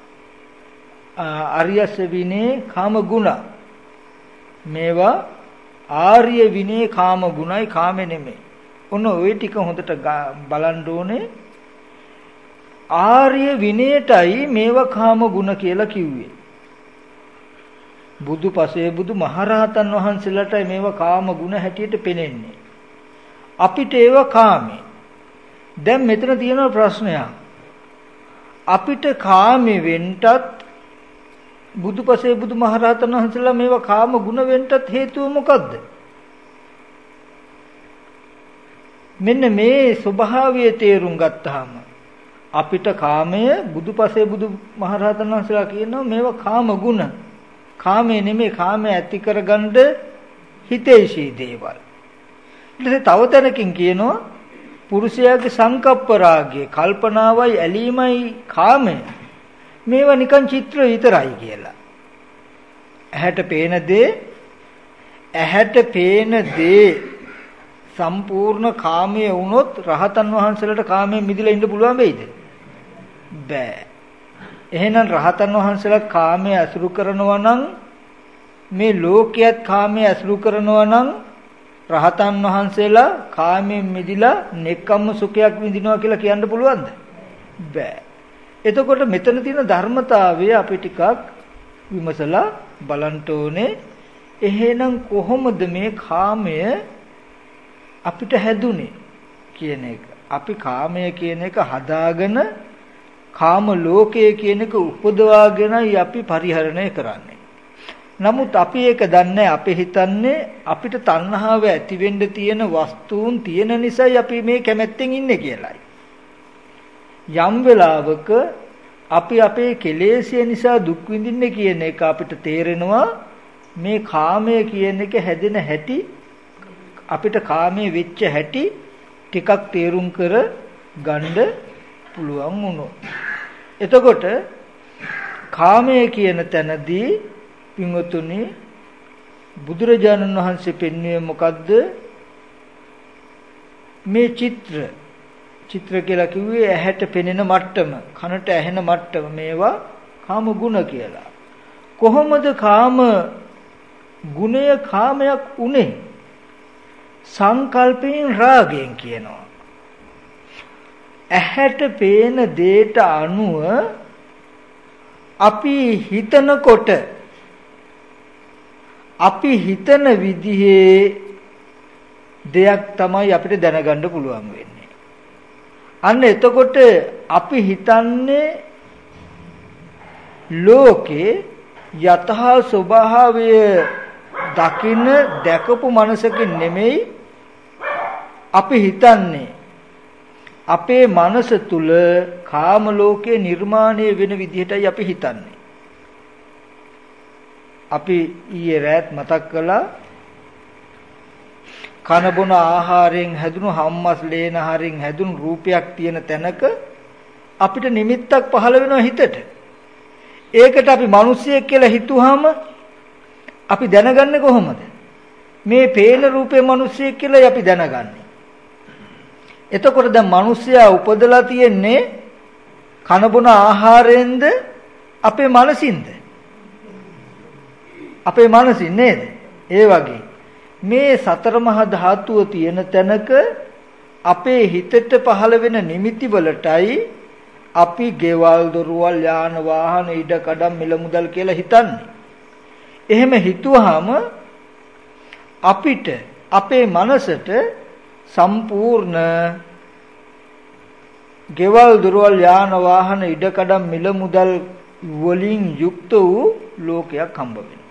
ආර්යස විනේ කාම ගුණ. මේවා ආර්ය විනේ කාම ගුණයි කාමේ නෙමෙයි. ඔන්න ওই ටික හොඳට බලන්න ඕනේ. ආර්ය විනයටයි මේවා කාම ගුණ කියලා කිව්වේ. බුදු පසේ බුදු මහරහතන් වහන්සේලාටයි මේවා කාම ගුණ හැටියට පෙනෙන්නේ. අපිට ඒවා කාමේ. දැන් මෙතන තියෙන ප්‍රශ්නයක්. අපිට කාමේ වෙන්නත් බුදු පසේ බුදු මහරහතන් වහන්සේලා මේවා කාම ගුණ වෙන්නත් හේතුව මොකද්ද? මෙන්න මේ ස්වභාවය තේරුම් ගත්තාම අපිට කාමය බුදුපසේ බුදු මහරහතන් වහන්සේලා කියනවා මේවා කාම ගුණ. කාමයේ නෙමෙයි කාමයේ ඇති කරගන්න හිතේශී දේවල්. ඊට තව තැනකින් කියනවා පුරුෂයාගේ සංකප්ප රාගය කල්පනාවයි ඇලීමයි කාමය. මේවා නිකන් චිත්‍ර විතරයි කියලා. ඇහැට පේන දේ සම්පූර්ණ කාමයේ වුණොත් රහතන් වහන්සේලාට කාමයෙන් මිදලා ඉන්න පුළුවන් වෙයිද? බෑ. එහෙනම් රහතන් වහන්සේලා කාමයේ අසුරු කරනවා නම් මේ ලෝකයේත් කාමයේ අසුරු කරනවා නම් රහතන් වහන්සේලා කාමයෙන් මිදලා නෙක්ඛම්ම සුඛයක් විඳිනවා කියලා කියන්න පුළුවන්ද? බෑ. එතකොට මෙතන තියෙන ධර්මතාවය අපි ටිකක් විමසලා බලන්න ඕනේ. එහෙනම් කොහොමද මේ කාමය අපිට හැදුනේ කියන එක. අපි කාමය කියන එක හදාගෙන කාම ලෝකයේ කියන එක උපදවාගෙනයි අපි පරිහරණය කරන්නේ. නමුත් අපි ඒක දන්නේ අපි හිතන්නේ අපිට තණ්හාව ඇති වෙන්න තියෙන වස්තුන් තියෙන නිසායි අපි මේ කැමැත්තෙන් ඉන්නේ කියලායි. යම් වෙලාවක අපි අපේ කෙලෙස්ය නිසා දුක් විඳින්නේ කියන එක අපිට තේරෙනවා මේ කාමය කියන එක හැදෙන හැටි අපිට කාමයේ වෙච්ච හැටි ටිකක් තේරුම් කර ගන්න පුළුවන් වුණොත්. එතකොට කාමය කියන තැනදී පින්වතුනි බුදුරජාණන් වහන්සේ පෙන්වුවේ මොකද්ද? මේ චිත්‍ර කියලා කිව්වේ ඇහැට පෙනෙන මට්ටම, කනට ඇහෙන මට්ටම. මේවා කාම ගුණ කියලා. කොහොමද කාම ගුණය කාමයක් උනේ? සංකල්පයෙන් රාගයෙන් කියනවා. ඇහැට පේන දේට අනුව අපි හිතනකොට අපි හිතන විදිහේ දෙයක් තමයි අපිට දැනගන්න පුළුවන් වෙන්නේ. අන්න එතකොට අපි හිතන්නේ ලෝකේ යථා ස්වභාවය දකින්න දැකපු මනසකින් නෙමෙයි අපි හිතන්නේ අපේ මනස තුල කාම ලෝකේ නිර්මාණය වෙන විදිහටයි අපි හිතන්නේ. අපි ඊයේ රාත් මතක් කළා කන බොන ආහාරයෙන් හැදුණු හම්මස් ලේන හරින් හැදුණු රූපයක් තියෙන තැනක අපිට නිමිත්තක් පහළ වෙනවා හිතට. ඒකට අපි මිනිස්සෙක් කියලා හිතුවාම අපි දැනගන්නේ කොහොමද? මේ පේන රූපේ මිනිස්සෙක් කියලා අපි දැනගන්නේ. එතකොට දැන් මිනිස්සයා උපදලා තියෙන්නේ කන බොන ආහාරයෙන්ද අපේ මනසින්ද? අපේ මනසින් නේද? ඒ වගේ මේ සතර මහා ධාතුව තියෙන තැනක අපේ හිතට පහළ වෙන නිමිති වලටයි අපි ගෙවල් දොරවල් යාන වාහන ඉඩ කඩම් මිල මුදල් කියලා හිතන්නේ. එහෙම හිතුවාම අපිට අපේ මනසට සම්පූර්ණ ගෙවල් දොරවල් යාන වාහන ඉඩ කඩම් මිල මුදල් වලින් යුක්ත වූ ලෝකයක් හම්බ වෙනවා.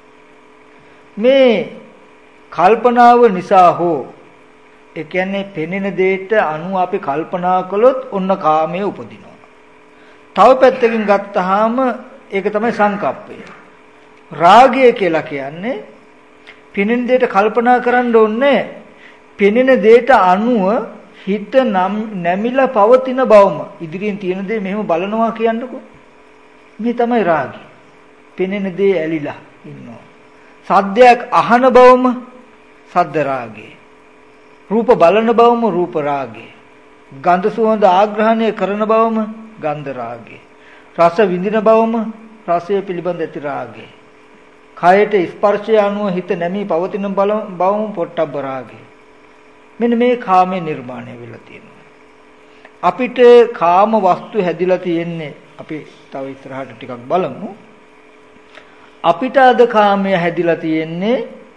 මේ කල්පනාව නිසා හෝ ඒ කියන්නේ පෙනෙන දෙයට අනුව අපි කල්පනා කළොත් ඔන්න කාමයේ උපදිනවා. තව පැත්තකින් ගත්තාම ඒක තමයි සංකප්පය. රාගය කියලා කියන්නේ පෙනෙන දෙයට කල්පනා කරන්න ඕනේ. පෙනෙන දෙයට අනුව හිත නැමිලා පවතින බවම ඉදිරියෙන් තියෙන දේ මෙහෙම බලනවා කියන්නකෝ. මේ තමයි රාගය. පෙනෙන දේ ඇලිලා ඉන්නවා. සද්දයක් අහන බවම සද්ද රාගය. රූප බලන බවම රූප රාගය. ගන්ධ සුවඳ ආග්‍රහණය කරන බවම ගන්ධ රාගය. රස විඳින බවම රසය පිළිබඳ ඇති රාගය. කයට ස්පර්ශය අනුව හිත නැමී පවතින බවම පොට්ටබ්බ රාගය. මෙන්න මේ කාමයේ නිර්මාණය වෙලා තියෙනවා. අපිට කාම වස්තු හැදිලා තියෙන්නේ අපි තව ඉස්සරහට ටිකක් බලමු. අපිට අද කාමය හැදිලා තියෙන්නේ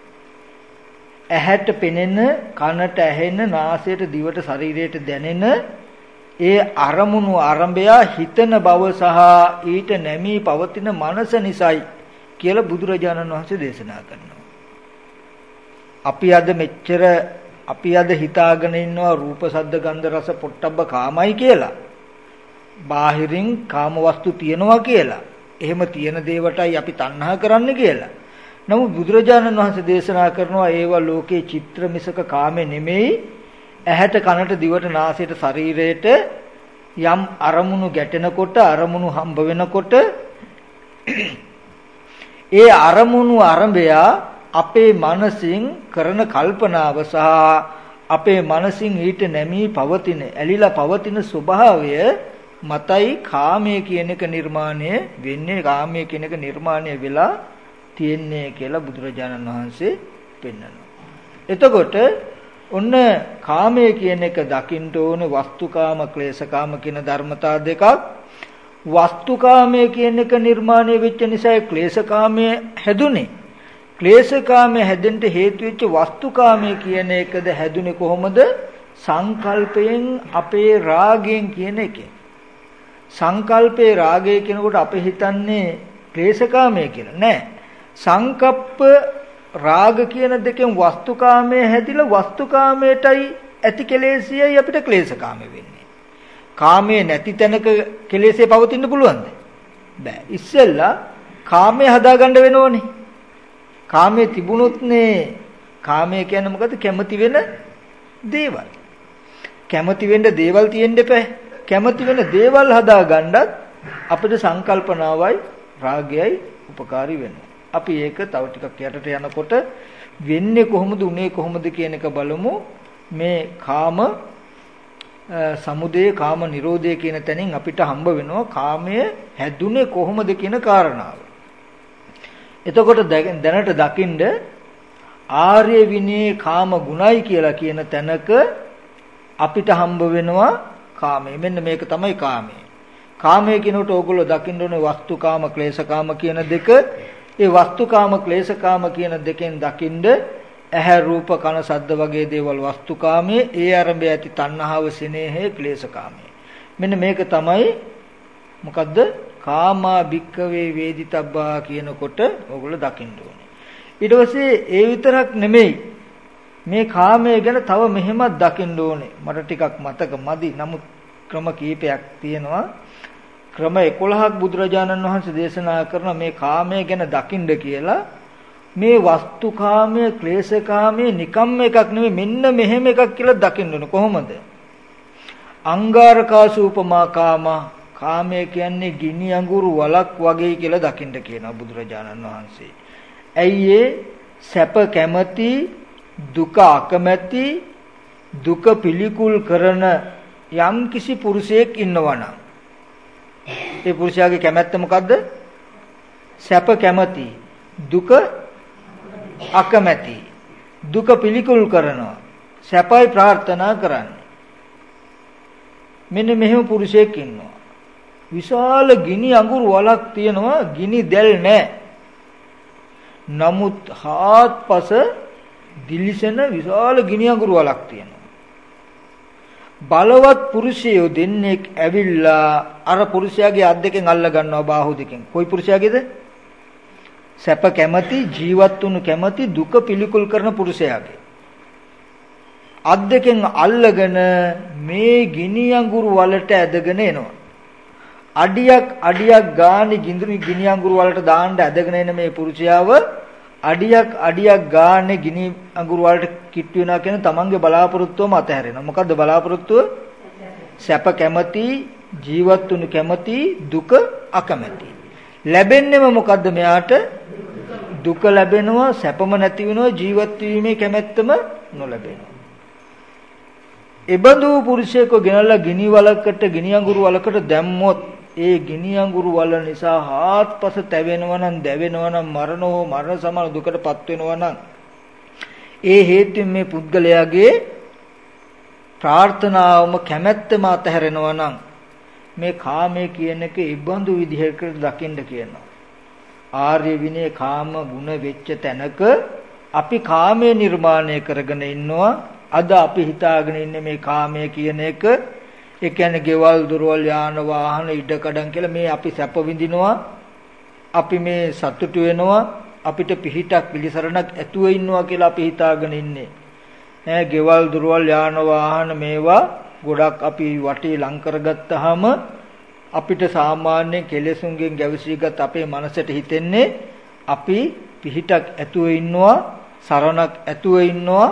ඇහැට පෙනෙන, කනට ඇහෙන, නාසයට, දිවට, ශරීරයට දැනෙන ඒ අරමුණු ආරම්භය හිතන බව සහ ඊට නැමී පවතින මනස නිසයි කියලා බුදුරජාණන් වහන්සේ දේශනා කරනවා. අපි අද හිතාගෙන ඉන්නවා රූප, ශබ්ද, ගන්ධ, රස, පොට්ටබ්බ කාමයි කියලා. බාහිරින් කාම වස්තු තියනවා කියලා. එහෙම තියෙන දේවටයි අපි තණ්හා කරන්නේ කියලා. නමුත් බුදුරජාණන් වහන්සේ දේශනා කරනවා ඒවා ලෝකේ චිත්‍ර මිසක කාමේ නෙමෙයි. ඇහැට, කනට, දිවට, නාසයට, ශරීරයට යම් අරමුණු ගැටෙනකොට, අරමුණු හම්බ වෙනකොට ඒ අරමුණු ආරම්භය අපේ මනසින් කරන කල්පනාව සහ අපේ මනසින් ඊට නැමී පවතින, ඇලිලා පවතින ස්වභාවය මතයි කාමයේ කියන එක නිර්මාණය වෙන්නේ, කාමයේ කියන එක නිර්මාණය වෙලා තියෙන්නේ කියලා බුදුරජාණන් වහන්සේ පෙන්වනවා. එතකොට ඔන්න කාමයේ කියන එක දකින්න ඕනේ වස්තුකාම, ක්ලේශකාම කියන ධර්මතා දෙකක්. වස්තුකාමයේ කියන එක නිර්මාණය වෙච්ච නිසා ක්ලේශකාමයේ හැදුනේ. ක්ලේශකාමයේ හැදෙන්න හේතු වෙච්ච වස්තුකාමයේ කියන එකද හැදුනේ කොහොමද? සංකල්පයෙන්, අපේ රාගයෙන් කියන එකෙන්. සංකල්පේ රාගය කියනකොට අපි හිතන්නේ ක්ලේශකාමයේ කියලා. නෑ. සංකප්ප රාග කියන දෙකෙන් වස්තුකාමයේ හැදිලා වස්තුකාමයටයි ඇති කෙලෙසියයි අපිට ක්ලේශකාමයේ වෙන්නේ. කාමයේ නැති තැනක කෙලෙසේ පවතින්න පුළුවන්ද? බෑ. ඉස්සෙල්ලා කාමයේ හදාගන්න වෙනෝනේ. කාමයේ තිබුණොත්නේ, කාමයේ කියන්නේ මොකද්ද? කැමති වෙන දේවල්. කැමති වෙන්න දේවල් තියෙන්න එපා. කැමති වෙන දේවල් හදාගන්නත් අපිට සංකල්පනාවයි රාගයයි උපකාරී වෙනවා. අපි ඒක තව ටිකක් යටට යනකොට වෙන්නේ කොහොමද, උනේ කොහොමද කියන එක බලමු. මේ කාම සමුදය, කාම නිරෝධය කියන තැනින් අපිට හම්බ වෙනවා කාමය හැදුනේ කොහොමද කියන කාරණාව. එතකොට දැනට දකින්න ආර්ය විනයේ කාම ගුණයි කියලා කියන තැනක අපිට හම්බ වෙනවා කාමය. මෙන්න මේක තමයි කාමය. කාමය කියනකොට ඕගොල්ලෝ දකින්න ඕනේ වස්තුකාම ක්ලේශකාම කියන දෙක. ඒ වස්තුකාම ක්ලේශකාම කියන දෙකෙන් දකින්න ඇහැ රූප කන ශබ්ද වගේ දේවල් වස්තුකාමයේ, ඒ ආරම්භය ඇති තණ්හාව සිනේහය ක්ලේශකාමයේ. මෙන්න මේක තමයි මොකද්ද? කාමා භික්කවේ වේදිතබ්බා කියනකොට ඕගොල්ලෝ දකින්න ඕනේ. ඊට පස්සේ ඒ විතරක් නෙමෙයි, මේ කාමය ගැන තව මෙහෙමත් දකින්න ඕනේ. මට ටිකක් මතක මදි. නමුත් ක්‍රම කීපයක් තියෙනවා. ක්‍රම 11ක් බුදුරජාණන් වහන්සේ දේශනා කරන මේ කාමය ගැන දකින්න කියලා. මේ වස්තුකාමයේ ක්ලේශකාමයේ නිකම්ම එකක් නෙමෙයි, මෙන්න මෙහෙම එකක් කියලා දකින්න ඕනේ. කොහොමද? අංගාරකාසූපමා කාම, කාමය කියන්නේ ගිනි අඟුරු වලක් වගේ කියලා දකින්න කියනවා බුදුරජාණන් වහන්සේ. ඇයි ඒ? සැප කැමැති, දුක අකමැති, දුක පිළිකුල් කරන යම් කිසි පුරුෂයෙක් ඉන්නවනම් ඒ පුරුෂයාගේ කැමැත්ත මොකද්ද? සැප කැමැති, දුක අකමැති, දුක පිළිකුල් කරනවා, සැපයි ප්‍රාර්ථනා කරන්නේ. මෙන්න මෙහෙම පුරුෂයෙක් ඉන්නවා. විශාල ගිනි අඟුරු වලක් තියෙනවා, ගිනි දැල් නැහැ. නමුත් හාත්පස දිලිසෙන විශාල ගිනි අඟුරු වලක් තියෙනවා. බලවත් පුරුෂයෝ දෙන්නෙක් ඇවිල්ලා අර පුරුෂයාගේ අත් දෙකෙන් අල්ල ගන්නවා, බාහුව දෙකෙන්. කොයි පුරුෂයාගේද? සැප කැමැති, ජීවත් වුණු කැමැති, දුක පිළිකුල් කරන පුරුෂයාගේ. අත් දෙකෙන් අල්ලගෙන මේ ගිනි අඟුරු වලට ඇදගෙන එනවා. අඩියක් ගානේ ගිනි අඟුරු වලට දාන්න ඇදගෙන එන මේ පුරුෂයාව අඩියක් ගානේ ගිනි අඟුරු වලට කිට්ටු වෙනවා කියන තමන්ගේ බලාපොරොත්තුවම අතහැරෙනවා. මොකද්ද බලාපොරොත්තුව? සැප කැමැති, ජීවත් වුණු කැමැති, දුක අකමැති. ලැබෙන්නේම මොකද්ද මෙයාට? දුක ලැබෙනවා, සැපම නැති වෙනවා, ජීවත් වීමේ කැමැත්තම නොලැබෙනවා. එබඳු පුරුෂයෙකු ගෙනල්ලා ගිනි වලකට, ගිනි අඟුරු වලකට දැම්මොත් ඒ ගිනි අඟුරු වල නිසා හාත්පස තැවෙනවා නම්, දැවෙනවා නම්, මරණ සමාන දුකටපත් වෙනවා නම් ඒ හේතුවෙන් මේ පුද්ගලයාගේ ප්‍රාර්ථනාවම කැමැත්තම අතහැරෙනවා නම් මේ කාමයේ කියන එක ඉබඳු විදිහකට දකින්න කියනවා. ආර්ය විනය කාම ගුණ වෙච්ච තැනක අපි කාමයේ නිර්මාණය කරගෙන ඉන්නවා. අද අපි හිතාගෙන ඉන්නේ මේ කාමය කියන එක, ඒ කියන්නේ ගෙවල් දොරවල් යාන වාහන ඉඩකඩම් කියලා මේ අපි සැප විඳිනවා, අපි මේ සතුටු වෙනවා, අපිට පිහිටක් පිළිසරණක් ඇතුව ඉන්නවා කියලා අපි හිතාගෙන ඉන්නේ. ගෙවල් දොරවල් යාන වාහන මේවා ගොඩක් අපි වටේ ලං කරගත්තාම අපිට සාමාන්‍ය කෙලෙසුන්ගෙන් ගැවසීගත් අපේ මනසට හිතෙන්නේ අපි පිහිටක් ඇතුව ඉන්නවා, සරණක් ඇතුව ඉන්නවා,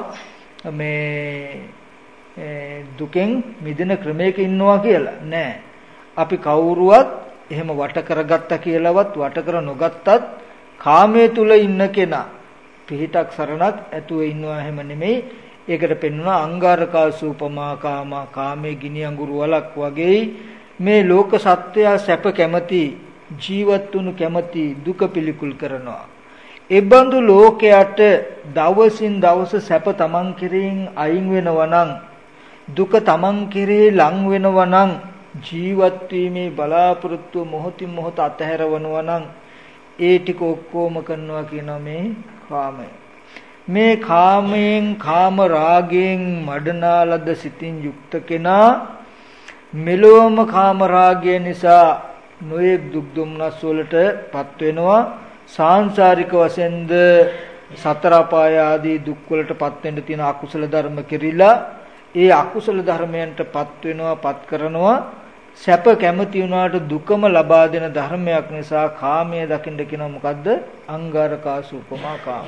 මේ දුකෙන් මිදෙන ක්‍රමයක ඉන්නවා කියලා. නෑ, අපි කවුරුවත් එහෙම වට කරගත්තා කියලාවත් වට කර නොගත්තත් කාමයේ තුල ඉන්න කෙනා පිහිටක් සරණක් ඇතුව ඉන්නවා එහෙම නෙමෙයි. ඒකට පෙන්වනවා අංගාරකා සූපමා කාම, කාමයේ ගිනි අඟුරු වලක් වගේ මේ ලෝක සත්වය සැප කැමැති, ජීවත් වුණු කැමැති, දුක පිළිකුල් කරනවා. එබඳු ලෝකයට දවසින් දවස සැප තමන් කෙරෙහින් අයින් වෙනවා නම්, දුක තමන් කෙරෙහි ලං වෙනවා නම්, ජීවත් වීමේ බලාපොරොත්තු මොහොතින් මොහොත අතහැරවනවා නම් ඒ ටික ඔක්කොම කරනවා කියනවා මේ කාමය. මේ කාමයෙන්, කාම රාගයෙන් මඩනාලද සිතින් යුක්ත කෙනා මෙලොවම කාම රාගය නිසා නොයෙක් දුක් දුම්නස් වලටපත් වෙනවා. සාංශාරික වශයෙන්ද සතර අපාය ආදී දුක් වලටපත් වෙන්න තියෙන අකුසල ධර්ම කෙරිලා ඒ අකුසල ධර්මයන්ටපත් වෙනවා, පත් කරනවා. සැප කැමති වුණාට දුකම ලබා දෙන ධර්මයක් නිසා කාමයේ දකින්න කියනවා මොකද්ද? අංගාරකාසු උපමා කාම.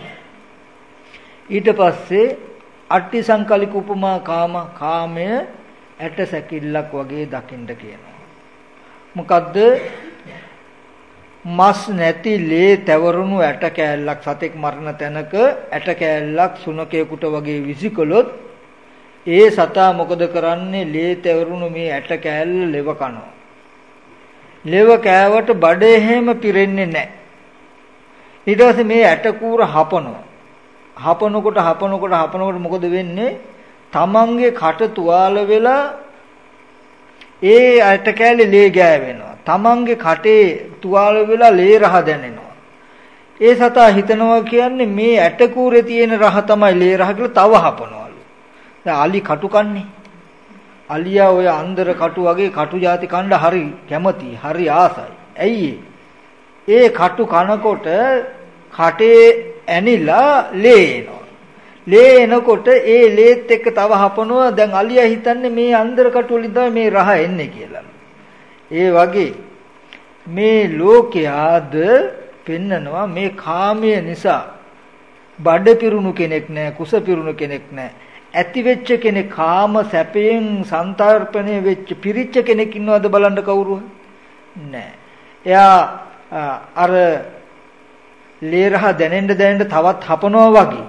ඊට පස්සේ අට්ටි සංකලික උපමා කාම, කාමය ඇට සැකිල්ලක් වගේ දකින්න කියනවා. මොකද්ද? මස් නැති ලේ තවරුණු ඇට කෑල්ලක්, සතෙක් මරණ තැනක ඇට කෑල්ලක් සුනකයෙකුට වගේ විසිකලොත් ඒ සතා මොකද කරන්නේ? ලේ තවරුණු මේ ඇට කෑල්ල ලෙව කනවා. ලෙව කෑවට බඩේ හැම පිරෙන්නේ නැහැ. ඊට පස්සේ මේ ඇට කූර හපනවා. හපනකොට මොකද වෙන්නේ? තමන්ගේ කට තුවාල වෙලා ඒ ඇට කෑලි ලේ ගෑවෙනවා. තමන්ගේ කටේ තුවාල වෙලා ලේ රහ දැනෙනවා. ඒ සතා හිතනවා කියන්නේ මේ ඇට කූරේ තියෙන රහ තමයි ලේ රහ කියලා තව හපනවලු. දැන් අලි කටු කන්නේ. අලියා ඔය අන්දර කටු වගේ කටු ಜಾති කණ්ඩ හරි කැමති, හරි ආසයි. ඇයි ඒ කටු කනකොට කටේ ඇනිලා ලේ එනවා. ලේ එනකොට ඒ ලේත් එක්ක තව හපනවා. දැන් අලියා හිතන්නේ මේ අන්දර කටු වලින් තමයි මේ රහ එන්නේ කියලා. ඒ වගේ මේ ලෝකයාද පෙන්නනවා මේ කාමයේ නිසා බඩ පිරුණු කෙනෙක් නැහැ, කුස පිරුණු කෙනෙක් නැහැ. ඇති වෙච්ච කෙනෙක් කාම සැපයෙන් සංතරපණය වෙච්ච පිරිච්ච කෙනෙක් ඉන්නවද බලන්න කවුරුව? නැහැ. එයා අර ලේරහ දැනෙන්න තවත් හපනවා වගේ.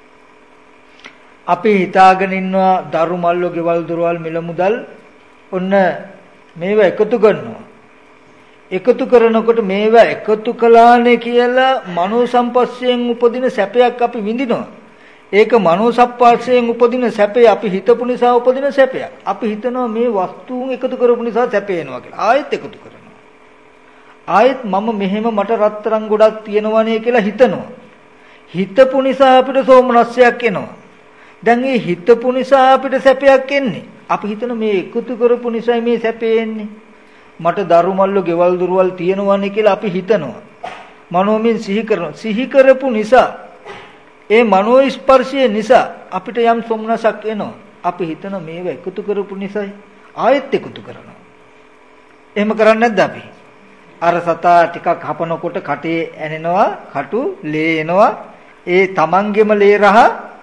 අපි හිතාගෙන ඉන්නවා දරු මල්ලෝ ගෙවල් දොරවල් මිල මුදල් ඔන්න මේවා එකතු කරනවා. එකතු කරනකොට මේවා එකතු කළානේ කියලා මනෝ සම්පස්සයෙන් උපදින සැපයක් අපි විඳිනවා. ඒක මනෝ සම්පස්සයෙන් උපදින සැපේ අපි හිතපු නිසා උපදින සැපයක්. අපි හිතනවා මේ වස්තුන් එකතු කරපු නිසා සැප එනවා කියලා. ආයෙත් එකතු කරනවා. ආයෙත් මම මෙහෙම මට රත්තරන් ගොඩක් තියෙනවනේ කියලා හිතනවා. හිතපු නිසා අපිට සෝමනස්සයක් එනවා. දැන් මේ හිතපු නිසා අපිට සැපයක් එන්නේ. අපි හිතන මේ එකතු කරපු නිසා මේ සැපේ එන්නේ. මට දරු මල්ලෝ ගෙවල් දොරවල් තියෙනවනේ කියලා අපි හිතනවා. මනෝමයෙන් සිහි කරනවා. සිහි කරපු නිසා ඒ මනෝ ස්පර්ශය නිසා අපිට යම් සොම්නසක් එනවා. අපි හිතන මේව එකතු කරපු නිසායි ආයෙත් එකතු කරනවා. එහෙම කරන්නේ නැද්ද අපි? අර සතා ටිකක් හපනකොට කටේ ඇනෙනවා, කටු ලේ එනවා. ඒ තමන්ගෙම ලේ රහ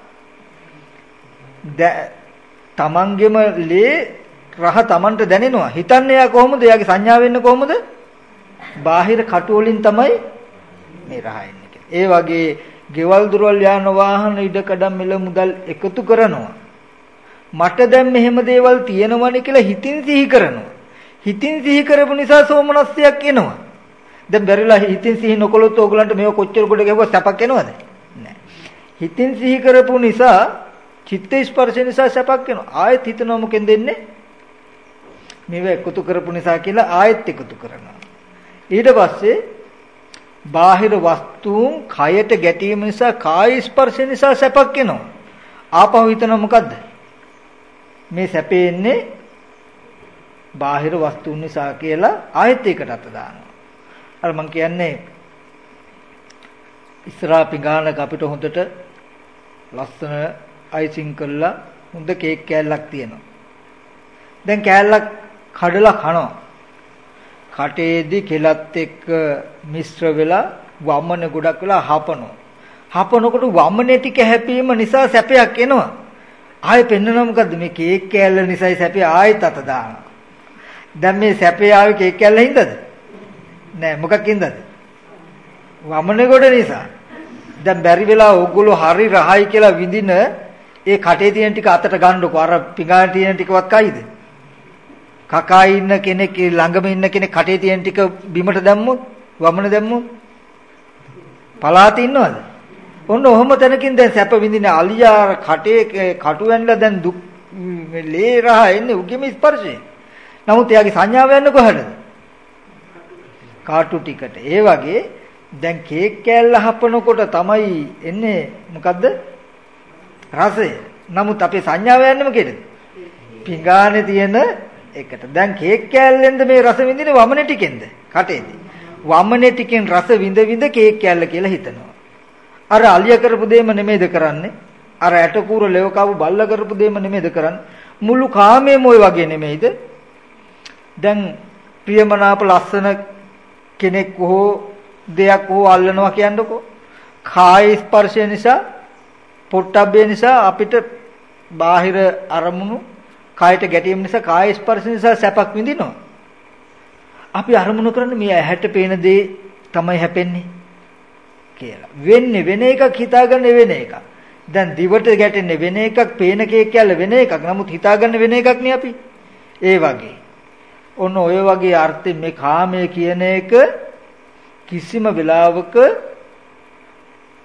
තමන්ගෙම ලේ රහ තමන්ට දැනෙනවා. හිතන්නේ යා කොහොමද? එයාගේ සංඥා වෙන්නේ කොහොමද? බාහිර කටු වලින් තමයි මේ රහ එන්නේ කියලා. ඒ වගේ ගෙවල් දොරවල් යාන වාහන ඉඩකඩම් මිල මුදල් එකතු කරනවා. මට දැන් මෙහෙම දේවල් තියෙනවනේ කියලා හිතින් සිහි කරනවා. හිතින් සිහි කරපු නිසා සෝමනස්සයක් එනවා. දැන් බැරිලා හිතින් සිහි නොකළොත් ඕගලන්ට මේව කොච්චර කොට ගැහුවා සැපක් එනවද? නැහැ. හිතින් සිහි කරපු නිසා චිත්ත ස්පර්ශ නිසා සැපක් එනවා. ආයෙත් හිතනවා මොකෙන්ද දෙන්නේ? මේව එකතු කරපු නිසා කියලා ආයෙත් එකතු කරනවා. ඊට පස්සේ බාහිර වස්තුන් කයට ගැටීම නිසා කාය ස්පර්ශ නිසා සැපක් එනවා. ආපහු හිතනවා මොකද්ද? මේ සැපේ එන්නේ බාහිර වස්තුන් නිසා කියලා ආයෙත් ඒකට අත දානවා. අර මං කියන්නේ ඉස්සරහා පිඟානක අපිට හොඳට ලස්සන අයිසිං කරලා හොඳ කේක් කෑල්ලක් තියෙනවා. දැන් කෑල්ලක් කඩලා කනවා. කටේදී කෙලත් එක්ක මිශ්‍ර වෙලා වමන ගොඩක් වෙලා හපනවා. හපනකොට වමනේ ටික හැපීම නිසා සැපයක් එනවා. ආයෙ පෙන්නනවා මොකද්ද මේ කේක් කෑල්ල නිසායි සැපේ ආයෙත් අත දානවා. දැන් මේ සැපේ ආවේ කේක් කෑල්ල හින්දාද? නෑ මොකක්ින්දද? වමනේ ගොඩ නිසා. දැන් බැරි වෙලා ඕගොල්ලෝ හරි රහයි කියලා විඳින ඒ කටේ තියෙන ටික අතට ගන්නකො අර පිඟාන තියෙන ටිකවත් කයිද? කකා ඉන්න කෙනෙක් ළඟම ඉන්න කෙනෙක් කටේ තියෙන ටික බිමට දැම්මොත් වමන දැම්මොත් පලාත ඉන්නවද? ඔන්න ඔහොම තැනකින් දැන් සැප විඳින අලියා කටේ කටු වැන්නලා දැන් දුක් ලේ රහ එන්නේ උගෙම ස්පර්ශයෙන්. නමුත් එයාගේ සංඥාව යන්නේ කොහටද? කාටු ටිකට. ඒ වගේ දැන් කේක් කෑල්ල හපනකොට තමයි එන්නේ මොකද්ද? රසය. නමුත් අපේ සංඥාව යන්නේ මොකේද? පිඟානේ තියෙන එකට. දැන් කේක් කෑල්ලෙන්ද මේ රස විඳින්නේ වමනේ ටිකෙන්ද? කටේදී. වමනේ ටිකෙන් රස විඳ විඳ කේක් කෑල්ල කියලා හිතනවා. අර අලිය කරපු දෙයම නෙමෙයිද කරන්නේ? අර ඇටකූර ලෙවකව බල්ල කරපු දෙයම නෙමෙයිද කරන්නේ? මුළු කාමයේම ওই වගේ නෙමෙයිද? දැන් ප්‍රියමනාප ලස්සන කෙනෙක් හෝ දෙයක් හෝ අල්ලනවා කියන්නකෝ. කාය ස්පර්ශය නිසා, පොට්ටබ්බේ නිසා අපිට බාහිර අරමුණු කායට ගැටීම නිසා කාය ස්පර්ශ නිසා සැපක් විඳිනවා. අපි අරමුණු කරන්නේ මේ ඇහැට පේන දේ තමයි හැපෙන්නේ කියලා. වෙන්නේ වෙන එකක් හිතාගන්න වෙන එකක්. දැන් දිවට ගැටෙන්නේ වෙන එකක්, පේන කේක් කියලා වෙන එකක්. නමුත් හිතාගන්න වෙන එකක් නේ අපි. ඒ වගේ. ඔන්න ඔය වගේ අර්ථයෙන් මේ කාමය කියන එක කිසිම වෙලාවක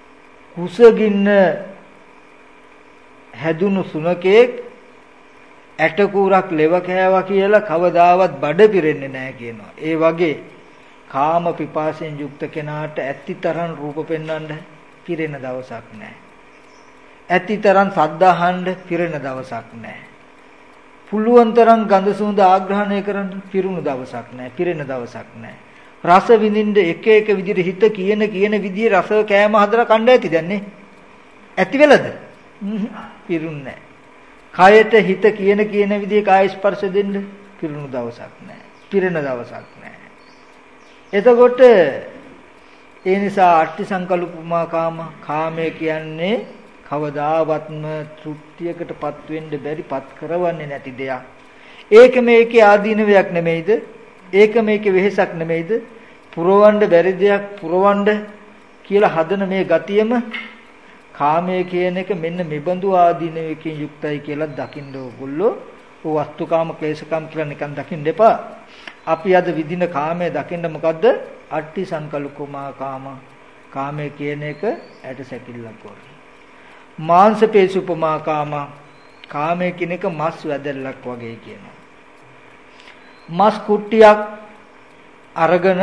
කුසගින්න හැදුණු සුනකෙක් ඇටකූරක් ලෙව කෑවා කියලා කවදාවත් බඩ පිරෙන්නේ නැහැ කියනවා. ඒ වගේ කාම පිපාසයෙන් යුක්ත කෙනාට ඇතිතරම් රූප පෙන්වන්න පිරෙන දවසක් නැහැ. ඇතිතරම් ශබ්ද අහන්න පිරෙන දවසක් නැහැ. පුළුවන් තරම් ගඳ සුවඳ ආග්‍රහණය කරන්න පිරුණු දවසක් නැහැ. පිරෙන දවසක් නැහැ. රස විඳින්න එක එක විදිහට හිත කියන විදිහේ රස කෑම හදලා කණ්ඩ ඇති දැන්නේ. ඇති වෙලද? පිරුන්නේ නැහැ. කයට හිත කියන විදිහේ කාය ස්පර්ශ දෙන්න පිරුණු දවසක් නැහැ. පිරෙන දවසක් නැහැ. එතකොට ඒ නිසා අට්ටි සංකල්පමා කාමය කියන්නේ කවදාවත්ම තෘප්තියකටපත් වෙන්න බැරිපත් කරවන්නේ නැති දෙයක්. ඒක මේකේ ආදීනවයක් නෙමෙයිද? ඒක මේකේ වෙහෙසක් නෙමෙයිද? පුරවන්න බැරි දෙයක් පුරවන්න කියලා හදන මේ ගතියම කාමයේ කියන එක මෙන්න මෙබඳු ආදීනවකින් යුක්තයි කියලා දකින්න ඕගොල්ලෝ. ਉਹ වස්තුකාම ක්ලේශකාම කියලා නිකන් දකින්න එපා. අපි අද විදින කාමයේ දකින්න මොකද්ද? අට්ටි සංකල්පමා කාමයේ කියන එක ඇට සැකිල්ලක් වගේ. මාංශ පේසුපමා කාමයේ කියන එක මස් වැදල්ලක් වගේ කියනවා. මස් කුට්ටියක් අරගෙන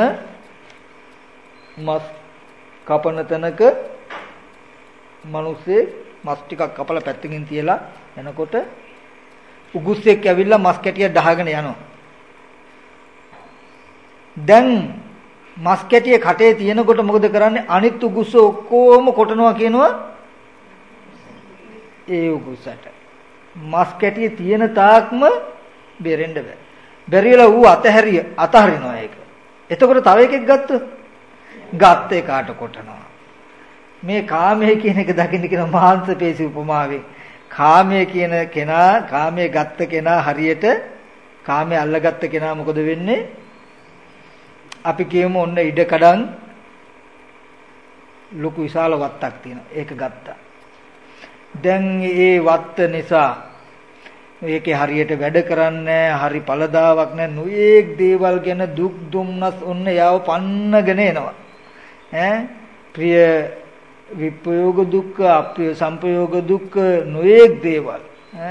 මස් කපන තැනක මිනිස්සේ මස් ටිකක් කපලා පැත්තකින් තියලා එනකොට උගුස්සෙක් ඇවිල්ලා මස් කැටියක් දහගෙන යනවා. දැන් මස් කැටිය කටේ තියෙනකොට මොකද කරන්නේ? අනිත් උගුස්ස ඔක්කොම කොටනවා කියනවා. ඒ උගුස්සට මස් කැටිය තියෙන තාක්ම බෙරෙන්න බෑ. බැරිලා ඌ අතහරිනවා ඒක. එතකොට තව එකෙක් ගත්ත එකාට කොටනවා. මේ කාමයේ කියන එක දකින්න කියන මාංශ පේශි උපමාවේ කාමයේ කියන කෙනා කාමයේ ගත්ත කෙනා හරියට කාමයේ අල්ලගත්ත කෙනා මොකද වෙන්නේ? අපි කියමු ඔන්න ඉඩකඩම් ලොකු විශාල වත්තක් තියෙනවා. ඒක ගත්තා. දැන් ඒ වත්ත නිසා ඒකේ හරියට වැඩ කරන්නේ හරි පළදාවක් නැහැ. නොයේක් දේවල් ගැන දුක් දුම්නස් ඔන්න යව පන්නගෙන එනවා. ප්‍රිය විපයෝග දුක්ඛ අප්‍රිය සංපයෝග දුක්ඛ නොයේක් දේවල්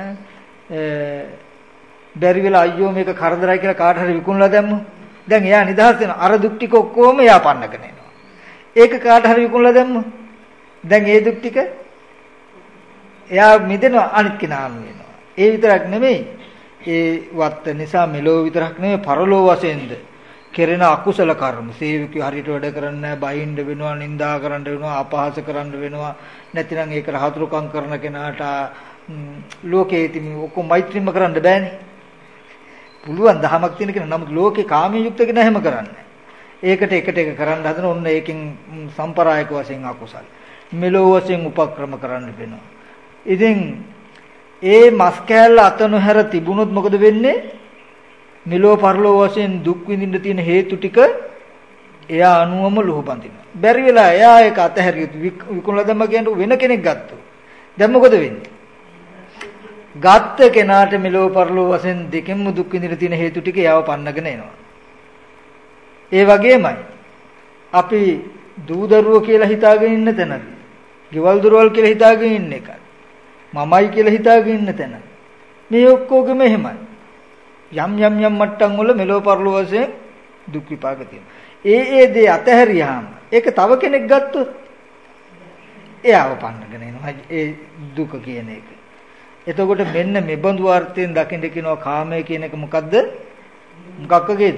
බැරි වෙලා අයියෝ මේක කරදරයි කියලා කාට හරි විකුණලා දැම්මොත් දැන් එයා නිදහස් වෙනවා. අර දුක් ටික ඔක්කොම එයා පන්නගෙන එනවා. ඒක කාට හරි විකුණලා දැම්මොත් දැන් ඒ දුක් ටික එයා මිදෙනවා, අනිත් කෙනා වෙනවා. ඒ විතරක් නෙමෙයි. ඒ වත්ත නිසා මෙලෝ විතරක් නෙමෙයි පරලෝ වශයෙන්ද කෙරෙන අකුසල කර්ම. සේවකයෝ හරියට වැඩ කරන්නේ නැහැ, බයින්ද වෙනවා, නිඳා කරන්න වෙනවා, අපහාස කරන්න වෙනවා. නැතිනම් ඒක රහතුරුකම් කරන කෙනාට ලෝකේ ඉතින් ඔක්කොම මෛත්‍රීම කරන්න බෑනේ. පුළුවන් දහමක් තියෙන කෙනා නමුත් ලෝකේ කාමයේ යුක්ත කෙනා එහෙම කරන්නේ. ඒකට එකට එක කරන්න හදන ඔන්න ඒකෙන් සම්ප්‍රායික වශයෙන් අකුසල. මෙලෝ වශයෙන් උපක්‍රම කරන්න වෙනවා. ඉතින් ඒ මස් කෑල්ල අත නොහැර තිබුණොත් මොකද වෙන්නේ? මෙලෝ පරලෝ වශයෙන් දුක් විඳින්න තියෙන හේතු ටික එයා අනුවම ලුහු බඳිනවා. බැරි වෙලා එයා ඒක අතහැරියොත් විකුණලා දැම්ම කියන්නේ වෙන කෙනෙක් ගත්තොත්. දැන් මොකද වෙන්නේ? ගත්ත කෙනාට මෙලෝ පරලෝ වශයෙන් දෙකෙන්ම දුක් විඳින්න තියෙන හේතු ටික එයාව පන්නගෙන එනවා. ඒ වගේමයි අපි දූදරුව කියලා හිතාගෙන ඉන්න තැනදී, ගෙවල් දොරවල් කියලා හිතාගෙන ඉන්න එක, මමයි කියලා හිතාගෙන ඉන්න තැන මේ ඔක්කොගෙම එහෙමයි. යම් මට්ටම් වල මෙලෝ පරලෝ වශයෙන් දුක් විපාක තියෙනවා. ඒ දේ අතහැරියාම ඒක තව කෙනෙක් ගත්තොත් එයාව පන්නගෙන එනවා ඒ දුක කියන එක. එතකොට මෙන්න මෙබඳු අර්ථයෙන් දකින්න කියනවා කාමය කියන එක මොකද්ද? මොකක් වගේද?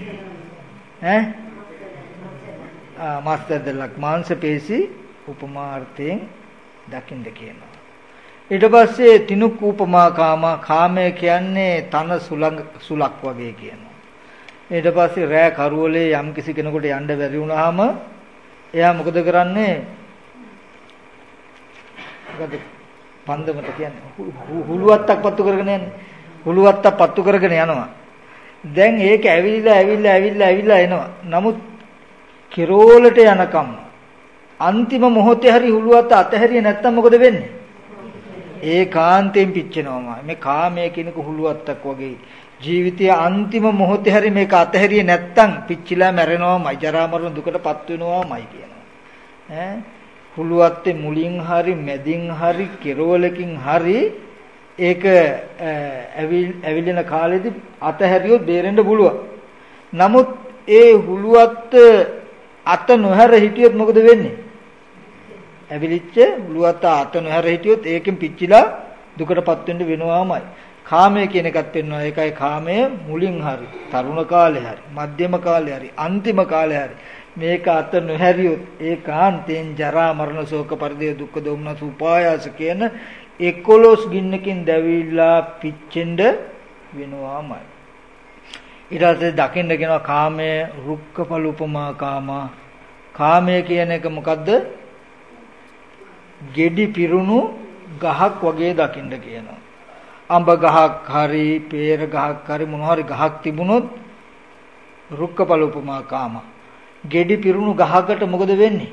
මාස්තරදලක් මාංශ පේශි උපමාර්ථයෙන් දකින්න කියනවා. ඊට පස්සේ තිනුක් උපමා කාමය කියන්නේ තන සුලක් වගේ කියනවා. ඊට පස්සේ රෑ කරුවලේ යම් කිසි කෙනෙකුට යන්න බැරි වුණාම එයා මොකද කරන්නේ? මොකද පන්දමට කියන්නේ හුලුවත්තක් පත්තු කරගෙන යන්නේ. හුලුවත්තක් පත්තු කරගෙන යනවා. දැන් ඒක ඇවිල්ලා එනවා. නමුත් කෙරෝලට යනකම් අන්තිම මොහොතේ හරි හුලුවත්ත අතහැරියේ නැත්තම් මොකද වෙන්නේ? ඒකාන්තයෙන් පිච්චෙනවා. මේ කාමයේ කෙනෙකු හුලුවත්තක් වගේ ජීවිතයේ අන්තිම මොහොතේ හරි මේක අතහැරියේ නැත්තම් පිච්චිලා මැරෙනවාමයි, ජරා මරණ දුකටපත් වෙනවාමයි කියනවා. හුලුවත්තේ මුලින් හරි මැදින් හරි කෙරවලකින් හරි ඒක ඇවිලෙන කාලෙදී අතහැරියොත් බේරෙන්න පුළුවන්. නමුත් ඒ හුලුවත් අත නොහැර හිටියොත් මොකද වෙන්නේ? ඇවිලිච්ච හුලුවත් අත නොහැර හිටියොත් ඒකෙන් පිච්චිලා දුකටපත් වෙන්න වෙනවාමයි. කාමය කියන එකත් පෙන්වනවා. ඒකයි කාමය මුලින් හරි, තරුණ කාලේ හරි, මධ්‍යම කාලේ හරි, අන්තිම කාලේ හරි මේක අත නොහැරියොත් ඒකාන්තයෙන් ජරා මරණ ශෝක පරිදේ දුක්ඛ දෝමනස උපායාස කියන 11 ගින්නකින් දැවිලා පිච්චෙන්න වෙනවාමයි. ඊට පස්සේ දකින්න කියනවා කාමය රුක්කපල උපමා කාමා. කාමය කියන එක මොකද්ද? ගෙඩි පිරුණු ගහක් වගේ දකින්න කියනවා. අඹ ගහක් හරි, peer ගහක් හරි මොන හරි ගහක් තිබුණොත් රුක්කපල උපමා කාමා. ගෙඩි පිරුණු ගහකට මොකද වෙන්නේ?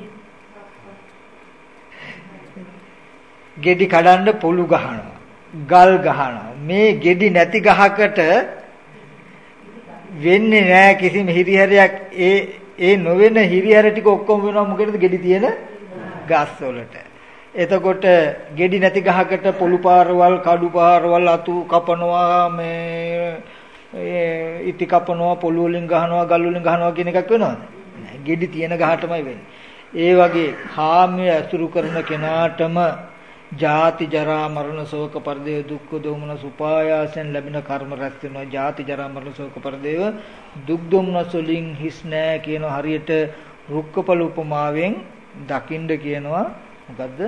ගෙඩි කඩන්න පොළු ගහනවා, ගල් ගහනවා. මේ ගෙඩි නැති ගහකට වෙන්නේ නැහැ කිසිම හිරිහැරයක්. ඒ නොවන හිරිහැර ටික ඔක්කොම වෙනවා මොකේද? ගෙඩි තියෙන ගස් වලට. එතකොට ගෙඩි නැති ගහකට පොළු පාරවල්, කඩු පාරවල් අතු කපනවා, මේ ඉති කපනවා, පොළු වලින් ගහනවා, ගල් වලින් ගහනවා කියන එකක් වෙනවද? ගෙඩි තියෙන ගහටමයි වෙන්නේ. ඒ වගේ කාමයේ අසුරු කරන කෙනාටම ජාති ජරා මරණ ශෝක පරිදේ දුක්ඛ දෝමනස උපායාසෙන් ලැබෙන කර්ම රැස් වෙනවා. ජාති ජරා මරණ ශෝක පරිදේව දුක් දෝමනස වලින් හිස් නැහැ කියන හරියට රුක්කපල උපමාවෙන් දකින්න කියනවා. මොකද්ද?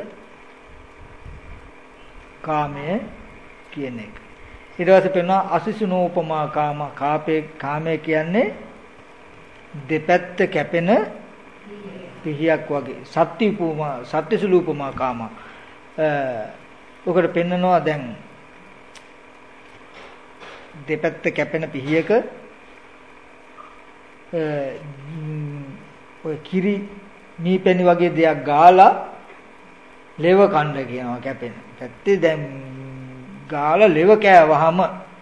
කාමය කියන එක. ඊට පස්සේ පෙන්වනවා අසිසුනෝ උපමා කාම. කාමය කියන්නේ දෙපැත්ත කැපෙන පිහියක් වගේ. සත්‍ය උපමා, සත්‍යසුලු උපමා කාම. ඔකට පෙන්නනවා දැන් දෙපැත්ත කැපෙන පිහියක ඔය කිරි මීපැණි වගේ දෙයක් ගාලා ලෙව කණ්ඩ කියනවා කැපෙන. පැත්තේ දැන් ගාලා ලෙව කෑවහම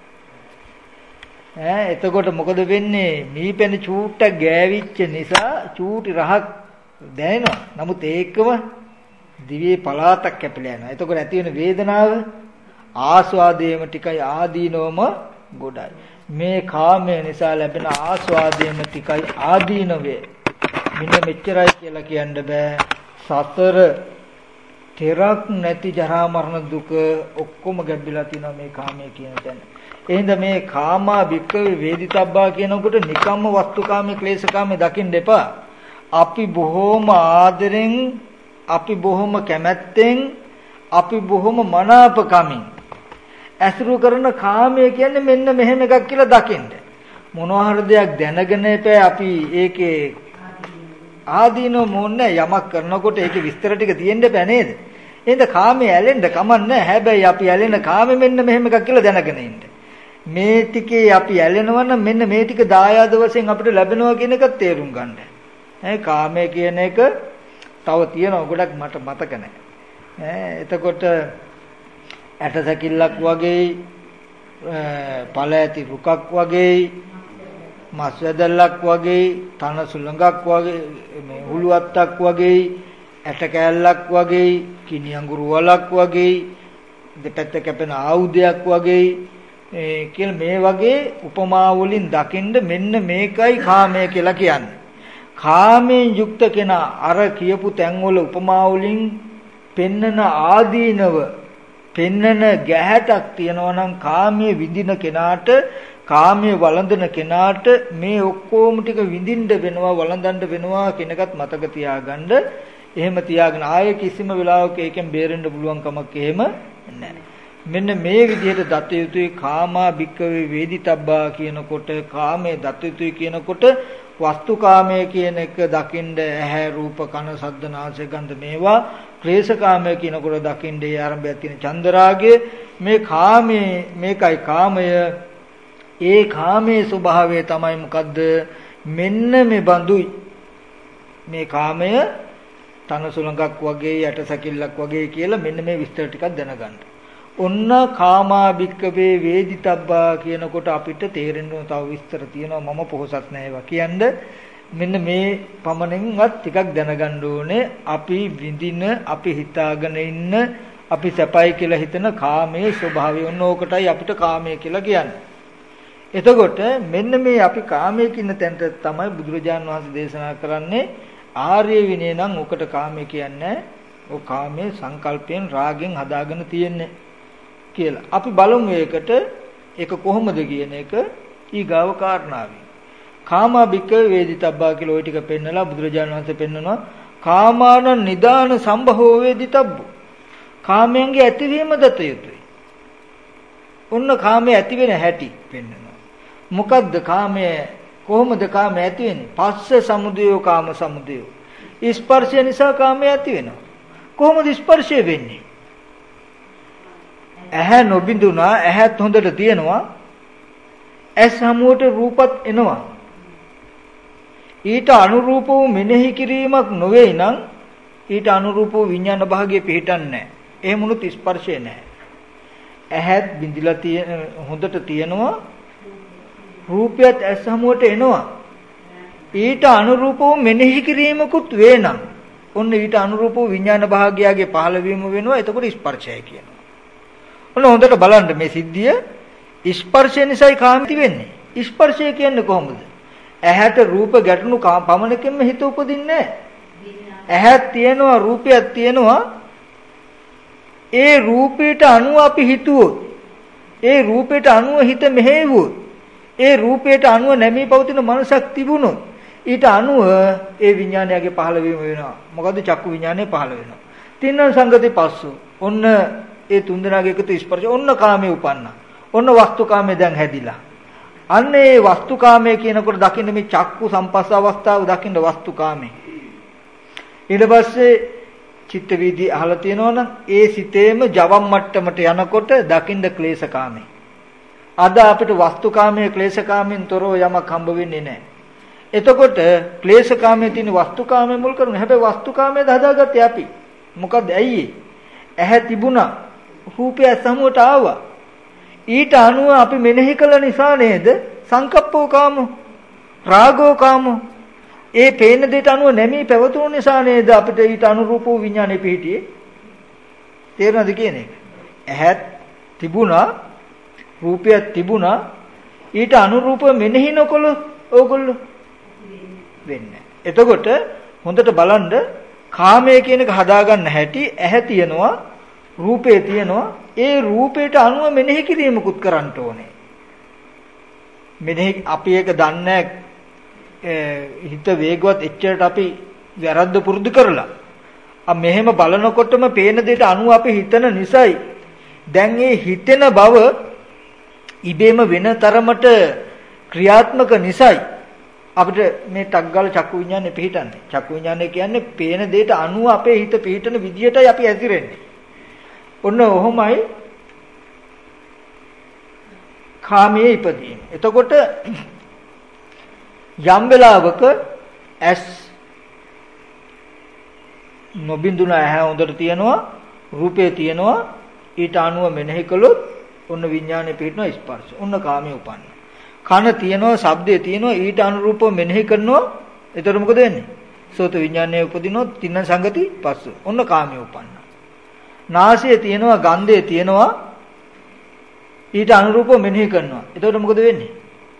එතකොට මොකද වෙන්නේ? මීපැණි චූට්ටක් ගෑවිච්ච නිසා චූටි රහක් දැනෙනවා. නමුත් ඒකම දිවේ පලාතක් කැපිලා යනවා. එතකොට ඇති වෙන වේදනාව ආස්වාදයේම ටිකයි ආදීනවම ගොඩයි. මේ කාමය නිසා ලැබෙන ආස්වාදයේම ටිකයි ආදීනවේ. මෙන්න මෙච්චරයි කියලා කියන්න බෑ. සතර තෙරක් නැති ජරා මරණ දුක ඔක්කොම ගැඹිලා තියෙනවා මේ කාමය කියන තැන. එහෙනම් මේ කාමා භික්ඛවේ වේදිතබ්බා කියනකොට නිකම්ම වස්තුකාමී ක්ලේශකාමී දකින්න එපා. අපි බොහොම ආදරෙන්, අපි බොහොම කැමැත්තෙන්, අපි බොහොම මනාපකමින් ඇසුරු කරන කාමය කියන්නේ මෙන්න මෙහෙම එකක් කියලා දකින්න. මොනවා හරි දෙයක් දැනගෙන එපා අපි ඒකේ ආදීනෝ මොන්නේ යමක් කරනකොට ඒකේ විස්තර ටික තියෙන්න බෑ නේද? එහෙනම් කාමයේ ඇලෙන්න කමන්නේ. හැබැයි අපි ඇලෙන කාමෙ මෙන්න මෙහෙම එකක් කියලා දැනගෙන ඉන්න. මේ ටිකේ අපි ඇලෙනවා නම් මෙන්න මේ ටික දායාද වශයෙන් අපිට ලැබෙනවා කියන එක තේරුම් ගන්න. කාමය කියන එක තව තියෙනවා ගොඩක් මට මතක නැහැ. එතකොට ඇටසැකිල්ලක් වගේ, පළ ඇති රුකක් වගේ, මස් වැදල්ලක් වගේ, තන සුළඟක් වගේ, මේ හුලුවත්තක් වගේ, ඇට කෑල්ලක් වගේ, කිනි අඟුරු වලක් වගේ, දෙපැත්ත කැපෙන ආයුධයක් වගේ කියලා මේ වගේ උපමා වලින් දකින්න මෙන්න මේකයි කාමය කියලා කියන්නේ. කාමයෙන් යුක්ත කෙනා අර කියපු තැන්වල උපමා වලින් පෙන්නන ආදීනව, පෙන්නන ගැහැටක් තියනවා නම් කාමයේ විඳින කෙනාට, කාමයේ වළඳන කෙනාට මේ ඔක්කොම ටික විඳින්න වෙනවා, වළඳන්න වෙනවා කියන එකත් මතක තියාගන්න. එහෙම තියාගෙන ආයේ කිසිම වෙලාවක ඒකෙන් බේරෙන්න පුළුවන් කමක් එහෙම නැහැ. මෙන්න මේ විදිහට දත යුතුයි කාමා භික්ඛවේ වේදිතබ්බා කියනකොට, කාමයේ දත යුතුයි කියනකොට වස්තුකාමයේ කියන එක දකින්න ඇහැ රූප කන ශබ්ද නාසය ගන්ධ මේවා, ක්ලේශකාමයේ කියනකොට දකින්න ඒ ආරම්භයක් තියෙන චන්දරාගය. මේ කාමයේ මේකයි කාමය. ඒ කාමයේ ස්වභාවය තමයි මොකද්ද? මෙන්න මේ බඳුයි. මේ කාමය තන සුළඟක් වගේ, යට සැකිල්ලක් වගේ කියලා මෙන්න මේ විස්තර ටිකක් දැනගන්න. ඔන්න කාමා භික්ඛවේ වේදිතබ්බා කියනකොට අපිට තේරෙන්න තව විස්තර තියෙනවා. මම පොහසත් නැහැ කියන්නේ මෙන්න මේ පමණින්වත් ටිකක් දැනගන්න ඕනේ. අපි විඳින, අපි හිතාගෙන ඉන්න, අපි සැපයි කියලා හිතන කාමයේ ස්වභාවය ඔන්න ඕකටයි අපිට කාමය කියලා කියන්නේ. එතකොට මෙන්න මේ අපි කාමයේ කියන තැනට තමයි බුදුරජාන් වහන්සේ දේශනා කරන්නේ ආර්ය විනය නම් උකට කාමය කියන්නේ ඔය කාමයේ සංකල්පයෙන් රාගෙන් හදාගෙන තියෙන්නේ කියලා. අපි බලමු ඒක කොහොමද කියන එක ඊගාව කාරණාවයි. කාමා බික්ක වේදිතබ්බා කියලා ওই ටික පෙන්නලා බුදුරජාණන් වහන්සේ පෙන්නනවා කාමාන නිදාන සම්භවෝ වේදිතබ්බෝ. කාමයන්ගේ ඇතිවීම දත යුතුයි. ඔන්න කාමයේ ඇති වෙන හැටි පෙන්නනවා. මොකද්ද කාමය? කොහොමද කාමය ඇති වෙන්නේ? පස්ස සමුදයෝ කාම සමුදයෝ. ස්පර්ශය නිසා කාමය ඇති වෙනවා. කොහොමද ස්පර්ශය වෙන්නේ? ඇහැ නොබිඳුනා ඇහත් හොඳට තියෙනවා. ඇස් හමුවට රූපත් එනවා. ඊට අනුරූප වූ මෙනෙහි කිරීමක් නොවේ නම් ඊට අනුරූප වූ විඥාන භාගයේ පිහිටන්නේ නැහැ. එහෙමුණුත් ස්පර්ශය නැහැ. ඇහත් බිඳිලා හොඳට තියෙනවා. රූපයත් ඇස් හමුවට එනවා. ඊට අනුරූප වූ මෙනෙහි කිරීමකුත් වේ නම් ඔන්න ඊට අනුරූප වූ විඥාන භාගයගේ පහළවීම වෙනවා. එතකොට ස්පර්ශයයි කියනවා. ඔන්න හොඳට බලන්න මේ සිද්ධිය ස්පර්ශය නිසායි කාමිති වෙන්නේ. ස්පර්ශය කියන්නේ කොහොමද? ඇහැට රූප ගැටුණු පමණකින්ම හිත උපදින්නේ නැහැ. ඇහක් තියෙනවා රූපයක් තියෙනවා. ඒ රූපයට අනුව අපි හිතුවොත් ඒ රූපයට අනුව හිත මෙහෙවුවොත් ඒ රූපයට අනුව නැමී පවතින මනසක් තිබුණොත් ඊට අනුව ඒ විඥානයගේ පහළවීම වෙනවා. මොකද චක්කු විඥානය පහළ වෙනවා. තින්න සංගති පස්සෝ. ඔන්න ඒ තුන්දෙනාගේ එකතු ස්පර්ශ ඔන්න කාමයේ උපන්නා. ඔන්න වස්තුකාමයේ දැන් හැදිලා. අන්න ඒ වස්තුකාමයේ කියනකොට දකින්න මේ චක්කු සම්පස්ස අවස්ථාව දකින්න වස්තුකාමයේ. ඊට පස්සේ චිත්ත වීදි අහලා තියෙනවනම් ඒ සිතේම ජවම් මට්ටමට යනකොට දකින්න ක්ලේශකාමයේ. අද අපිට වස්තුකාමයේ ක්ලේශකාමයෙන් තොරව යමක් හම්බ වෙන්නේ නැහැ. එතකොට ක්ලේශකාමයේ තියෙන වස්තුකාමයේ මුල් කරගෙන හැබැයි වස්තුකාමයේ හදාගත්තේ අපි. මොකද ඇයි? ඇහැ තිබුණා. රූපය සමුවට ආවා. ඊට අනුව අපි මෙනෙහි කළ නිසා නේද සංකප්පෝ කාමෝ රාගෝ කාමෝ ඒ පේන දෙයට අනුව නැමී පැවතුණු නිසා නේද අපිට ඊට අනුරූප වූ විඥානෙ පිහිටියේ. තේරෙනවද කියන්නේ? ඇහත් තිබුණා රූපයක් තිබුණා ඊට අනුරූපව මෙනෙහි නොකළොත් ඕගොල්ලෝ වෙන්නේ. එතකොට හොඳට බලන්න කාමය කියන එක හදාගන්න හැටි ඇහැ තියෙනවා රූපේ තියෙනවා ඒ රූපයට අනුව මෙනෙහි කිරීමකුත් කරන්න ඕනේ. මෙනෙහි අපි ඒක දන්නේ හිත වේගවත් එච්චරට අපි වැරද්ද පුරුදු කරලා. මෙහෙම බලනකොටම පේන දෙයට අනුව අපි හිතන නිසායි දැන් මේ හිතෙන බව ඉබේම වෙන තරමට ක්‍රියාත්මක නිසායි අපිට මේ ටග්ගල චක්කු විඥානේ පිහිටන්නේ. චක්කු විඥානේ කියන්නේ පේන දෙයට අනුව අපේ හිත පිහිටන විදියටයි අපි ඇතිරෙන්නේ. ඔන්න ඔහොමයි කාමයේ ඉපදීම. එතකොට යම් වෙලාවක ඇස් නොබින්දුන ඇහැ හොඳට තියෙනවා රූපේ තියෙනවා ඊට අනුව මෙනෙහි කළොත් ඔන්න විඥානේ පිහිටනවා ස්පර්ශ. ඔන්න කාමයේ උපන්න. කන තියෙනවා ශබ්දේ තියෙනවා ඊට අනුරූපව මෙනෙහි කරනවා. එතකොට මොකද වෙන්නේ? සෝත විඥානයේ උපදිනොත් තින්න සංගති පස්ස. ඔන්න කාමයේ උපන්න. නාසයේ තියෙනවා ගන්ධයේ තියෙනවා ඊට අනුරූපව මෙනෙහි කරනවා. එතකොට මොකද වෙන්නේ?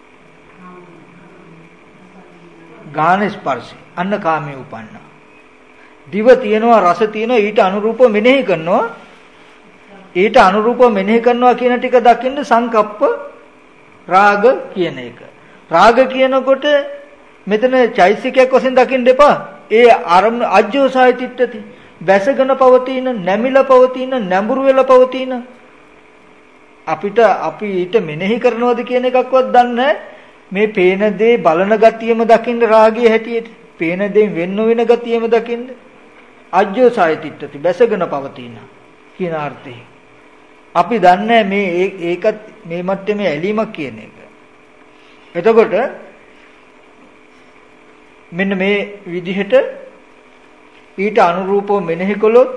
ගාන ස්පර්ශය. අන්න කාමයේ උපන්නා. දිව තියෙනවා රස තියෙනවා ඊට අනුරූපව මෙනෙහි කරනවා. ඊට අනුරූපව මෙනෙහි කරනවා කියන ටික දකින්න සංකප්ප රාග කියන එක. රාග කියනකොට මෙතන චෛසිකයක් වශයෙන් දකින්න එපා. ඒ අරමුණ අජ්ජෝසාය තිට්ඨති. වැසගෙන පවතින, නැමිලා පවතින, නැඹුරු වෙලා පවතින අපි ඊට මෙනෙහි කරනවද කියන එකක්වත් දන්නේ මේ පේන දේ බලන ගතියම දකින්න රාගයේ හැටියට පේන දේ වෙන්න වෙන ගතියම දකින්න අජ්ජෝසාය තිට්ඨති වැසගෙන පවතින කියන අර්ථය අපි දන්නේ මේ ඒකත් මේ මට්ටමේ ඇලීමක් කියන එක. එතකොට මෙන්න මේ විදිහට ඊට අනුරූපව මෙනෙහි කළොත්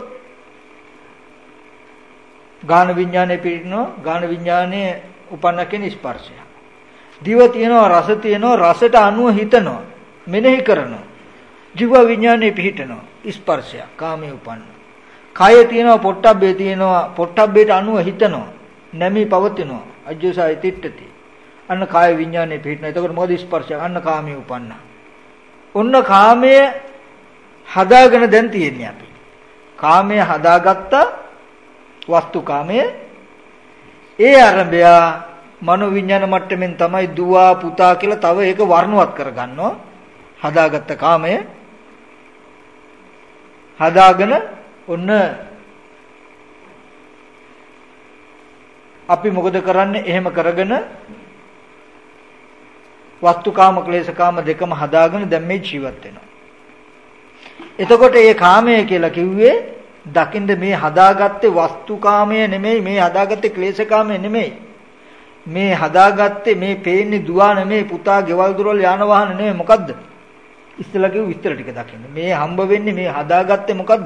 ගාන විඥානයේ පිරිනෝ ගාන විඥානයේ උපන්න කියන ස්පර්ශය. දිව තියෙනවා රස තියෙනවා රසට අනුව හිතනවා මෙනෙහි කරනවා. ජීව විඥානයේ පිහිටනවා ස්පර්ශය කාමයේ උපන්න. කය තියෙනවා පොට්ටබ්බේ තියෙනවා පොට්ටබ්බේට අනුව හිතනවා නැමී පවතිනවා අජ්ජසයි තිට්ඨති අන්න කාය විඥානේ පිටන එතකොට මොකද ස්පර්ශය අන්න කාමයේ උපන්නා ඔන්න කාමයේ හදාගෙන දැන් තියෙන්නේ අපි කාමයේ හදාගත්ත වස්තු කාමයේ ඒ ආරම්භය මනෝ විඥාන මට්ටමින් තමයි දුව පුතා කියලා තව ඒක වර්ණවත් කරගන්නවා හදාගත්ත කාමයේ හදාගෙන ඔන්න අපි මොකද කරන්නේ එහෙම කරගෙන වස්තුකාම ක්ලේශකාම දෙකම හදාගෙන දැන් මේ ජීවත් වෙනවා. එතකොට මේ කාමය කියලා කිව්වේ දකින්න මේ හදාගත්තේ වස්තුකාමය නෙමෙයි මේ හදාගත්තේ ක්ලේශකාමය නෙමෙයි. මේ හදාගත්තේ මේ පේන්නේ දුවා නෙමෙයි පුතා ගෙවල් දොරවල් යාන වාහන නෙමෙයි මොකද්ද? ඉස්සලා කිව්ව විස්තර ටික දකින්න. මේ හම්බ වෙන්නේ මේ හදාගත්තේ මොකද්ද?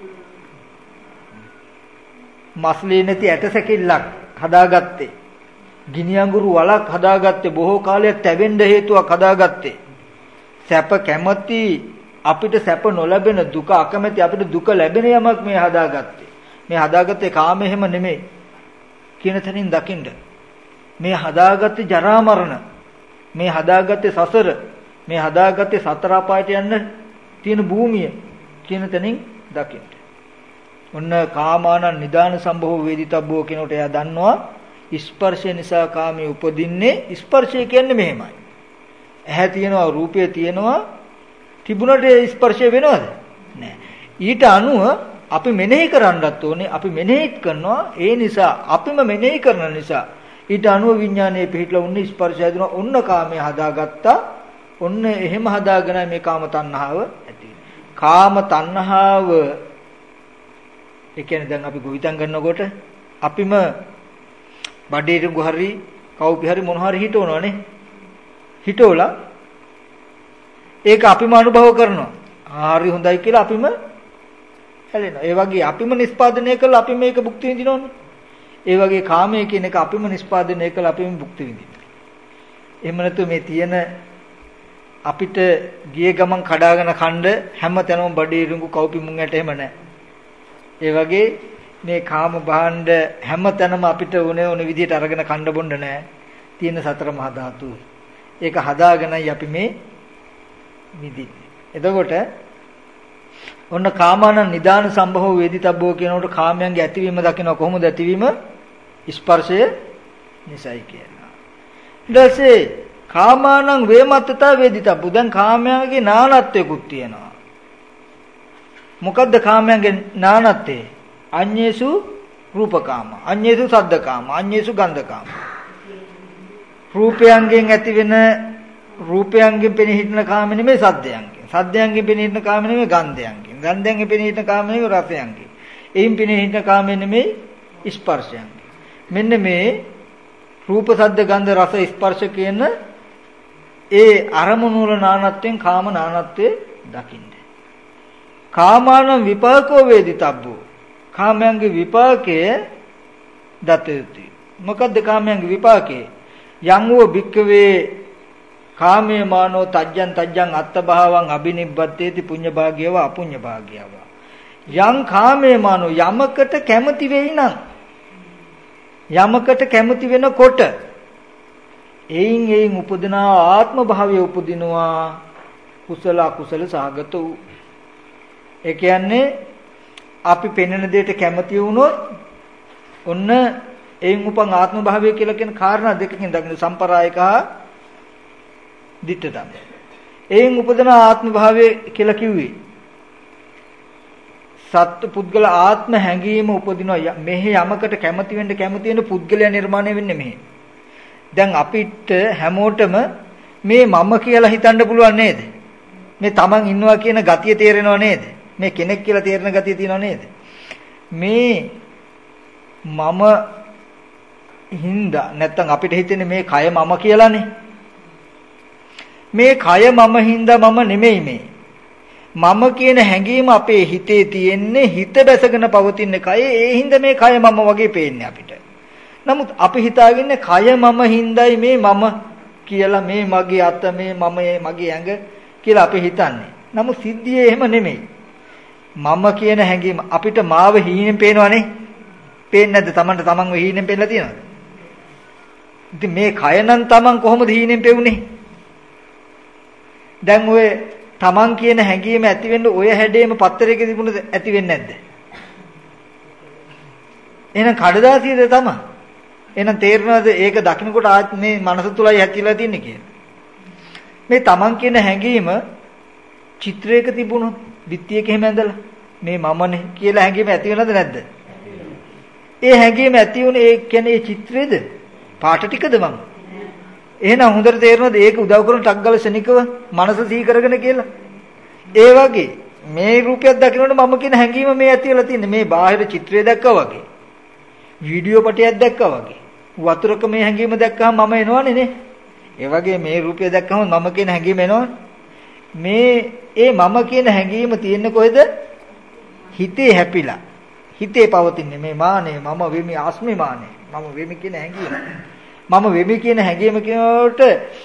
මස්ලී නැති ඇටසැකිල්ලක් හදාගත්තේ. ගිනි අඟුරු වලක් හදාගත්තේ බොහෝ කාලයක් තැවෙන්න හේතුවක් හදාගත්තේ. සැප කැමති අපිට සැප නොලැබෙන දුක අකමැති අපිට දුක ලැබෙන යමක් මේ හදාගත්තේ. මේ හදාගත්තේ කාම එහෙම නෙමෙයි. කියන තැනින් දකින්න. මේ හදාගත්තේ ජරා මරණ. මේ හදාගත්තේ සසර. මේ හදාගත්තේ සතර අපායට යන්න තියෙන භූමිය කියන තැනින් දකින්න. ඔන්න කාමානං නිදාන සම්භව වේදිතබ්බෝ කියනකොට එයා දන්නවා ස්පර්ශය නිසා කාමයේ උපදින්නේ ස්පර්ශය කියන්නේ මෙහෙමයි. ඇහැ තියෙනවා රූපය තියෙනවා තිබුණට ස්පර්ශය වෙනවද? නෑ. ඊට අනුව අපි මෙනෙහි කරන්නත් ඕනේ අපි මෙනෙහිත් කරනවා ඒ නිසා අපිම මෙනෙහි කරන නිසා ඊට අනුව විඥානයේ පිහිටලා උන්නේ ස්පර්ශය හදුනා ඔන්න කාමයේ හදාගත්තා ඔන්න එහෙම හදාගෙන මේ කාම තණ්හාව ඇති කාම තණ්හාව ඒ කියන්නේ දැන් අපි ගොවිතැන් කරනකොට අපිම බඩේට ගොහරි කවුපි හරි මොන හරි හිටවනවානේ හිටවලා ඒක අපිම අනුභව කරනවා හරි හොඳයි කියලා අපිම හැලෙනවා ඒ වගේ අපිම නිස්පාදනය කළා අපි මේක භුක්ති විඳිනවනේ ඒ වගේ කාමයේ කියන එක අපිම නිස්පාදනය කළා අපිම භුක්ති විඳිනවා එහෙම නැතු මේ තියෙන අපිට ගිය ගමන් කඩාගෙන කණ්ඩ හැම තැනම බඩේ රුඟු කවුපි මුං ඇට එහෙම නැහැ ඒ වගේ මේ කාම භාණ්ඩ හැම තැනම අපිට ඕන විදිහට අරගෙන කණ්ඩ බොන්න නැහැ. තියෙන සතර මහා ධාතු. ඒක හදාගෙනයි අපි මේ නිදින්නේ. එතකොට ඔන්න කාමානං නිදාන සම්භව වේදිතබ්බෝ කියනකොට කාමයන්ගේ ඇතිවීම දකින්න කොහොමද ඇතිවීම? ස්පර්ශය නිසයි කියනවා. ඊට පස්සේ කාමානං වේමත්තතා වේදිතබ්බෝ දැන් කාමයන්ගේ නානත්වයකුත් තියෙනවා. මොකද්ද කාමයන්ගේ නානත්වය? අඤ්ඤේසු රූපකාම අඤ්ඤේසු සද්දකාම අඤ්ඤේසු ගන්ධකාම රූපයන්ගෙන් ඇතිවෙන රූපයන්ගෙන් පෙනී හිටින කාම නෙමෙයි සද්දයන්ගෙන් සද්දයන්ගෙන් පෙනී හිටින කාම නෙමෙයි ගන්ධයන්ගෙන් ගන්ධයන්ගෙන් පෙනී හිටින කාම නෙමෙයි රසයන්ගෙන් එයින් පෙනී හිටින කාම නෙමෙයි ස්පර්ශයන්ගෙන් මෙන්න මේ රූප සද්ද ගන්ධ රස ස්පර්ශ කියන ඒ අරමුණු වල නානත්වයෙන් කාම නානත්වයේ දකින්න කාමාන විපාකෝ වේදිතබ්බෝ කාමයන්ගේ විපාකය දත යුතුයි. මොකද්ද කාමයන්ගේ විපාකය? යං වූ භික්ඛවේ කාමයේ මානෝ තජ්ජං තජ්ජං අත්තභාවං අබිනිබ්බත්තේති පුඤ්ඤ භාග්‍යව අපුඤ්ඤ භාග්‍යව. යං කාමයේ මානෝ යමකට කැමති වෙයි නම් යමකට කැමති වෙනකොට එයින් උපදින ආත්ම භාවය උපදිනවා කුසල අකුසල සහගත වූ. ඒ කියන්නේ අපි පෙනෙන දෙයට කැමති වුණොත් ඔන්න එයින් උපන් ආත්ම භාවය කියලා කියන කාරණා දෙකකින් දකින්න සම්ප්‍රායික දිට්ඨ තමයි. එයින් උපදින ආත්ම භාවය කියලා කිව්වේ සත්ත්ව පුද්ගල ආත්ම හැඟීම උපදිනවා. මෙහි යමකට කැමති වෙන්න පුද්ගලයා නිර්මාණය වෙන්නේ මෙහි. දැන් අපිට හැමෝටම මේ මම කියලා හිතන්න පුළුවන් නේද? මේ Taman ඉන්නවා කියන ගතිය තේරෙනව නේද? මේ කෙනෙක් කියලා තේරෙන ගතිය තියෙනව නේද? මේ මම හින්දා නැත්තම් අපිට හිතෙන්නේ මේ කය මම කියලානේ. මේ කය මම හින්දා මම නෙමෙයි මේ. මම කියන හැඟීම අපේ හිතේ තියෙන්නේ හිත බැසගෙන පවතින කය. ඒ හින්දා මේ කය මම වගේ පේන්නේ අපිට. නමුත් අපි හිතාගන්නේ කය මම හින්දායි මේ මම කියලා මේ මගේ අත මේ මම මගේ ඇඟ කියලා අපි හිතන්නේ. නමුත් සිද්ධියේ එහෙම නෙමෙයි. මම කියන හැඟීම අපිට මාව හීනෙන් පේනවනේ. පේන්නේ නැද්ද? Tamanට Tamanව හීනෙන් පෙන්නලා තියෙනවද? ඉතින් මේ කය නම් Taman කොහොමද හීනෙන් පෙවුනේ? දැන් ඔය Taman කියන හැඟීම ඇති වෙන්න ඔය හැඩේම පත්තරයක තිබුණද ඇති වෙන්නේ නැද්ද? එහෙනම් කඩදාසියද තමයි. එහෙනම් තේරෙනවද ඒක දකින්නකොට ආත් මේ මනස තුලයි හැතිලා තින්නේ කියලා. මේ Taman කියන හැඟීම චිත්‍රයක තිබුණොත් බිත්තියක එහෙම ඇඳලා මේ මමනේ කියලා හැඟීම ඇති වෙනවද නැද්ද? ඒ හැඟීම ඇති වුණේ ඒ කියන්නේ ඒ චිත්‍රයේද? පාට ටිකද මම? එහෙනම් හොඳට තේරෙනවද ඒක උදව් කරන ටග්ගල ශනිකව මනස සිහි කරගෙන කියලා? ඒ වගේ මේ රූපයක් දකිනකොට මම කියන හැඟීම මේ ඇති වෙලා තියෙන්නේ මේ බාහිර චිත්‍රය දැක්කා වගේ. වීඩියෝ පටයක් දැක්කා වගේ. වතුරක මේ හැඟීම දැක්කම මම එනවනේ නේ. ඒ වගේ මේ රූපය දැක්කම මම කියන හැඟීම එනවනේ. මේ ඒ මම කියන හැඟීම තියෙන්නේ කොහෙද? හිතේ හැපිලා. හිතේ පවතින්නේ මේ මානෙ මම වෙමි ආස්මි මානෙ. මම වෙමි කියන හැඟීම. මම වෙමි කියන හැඟීම කියනකොට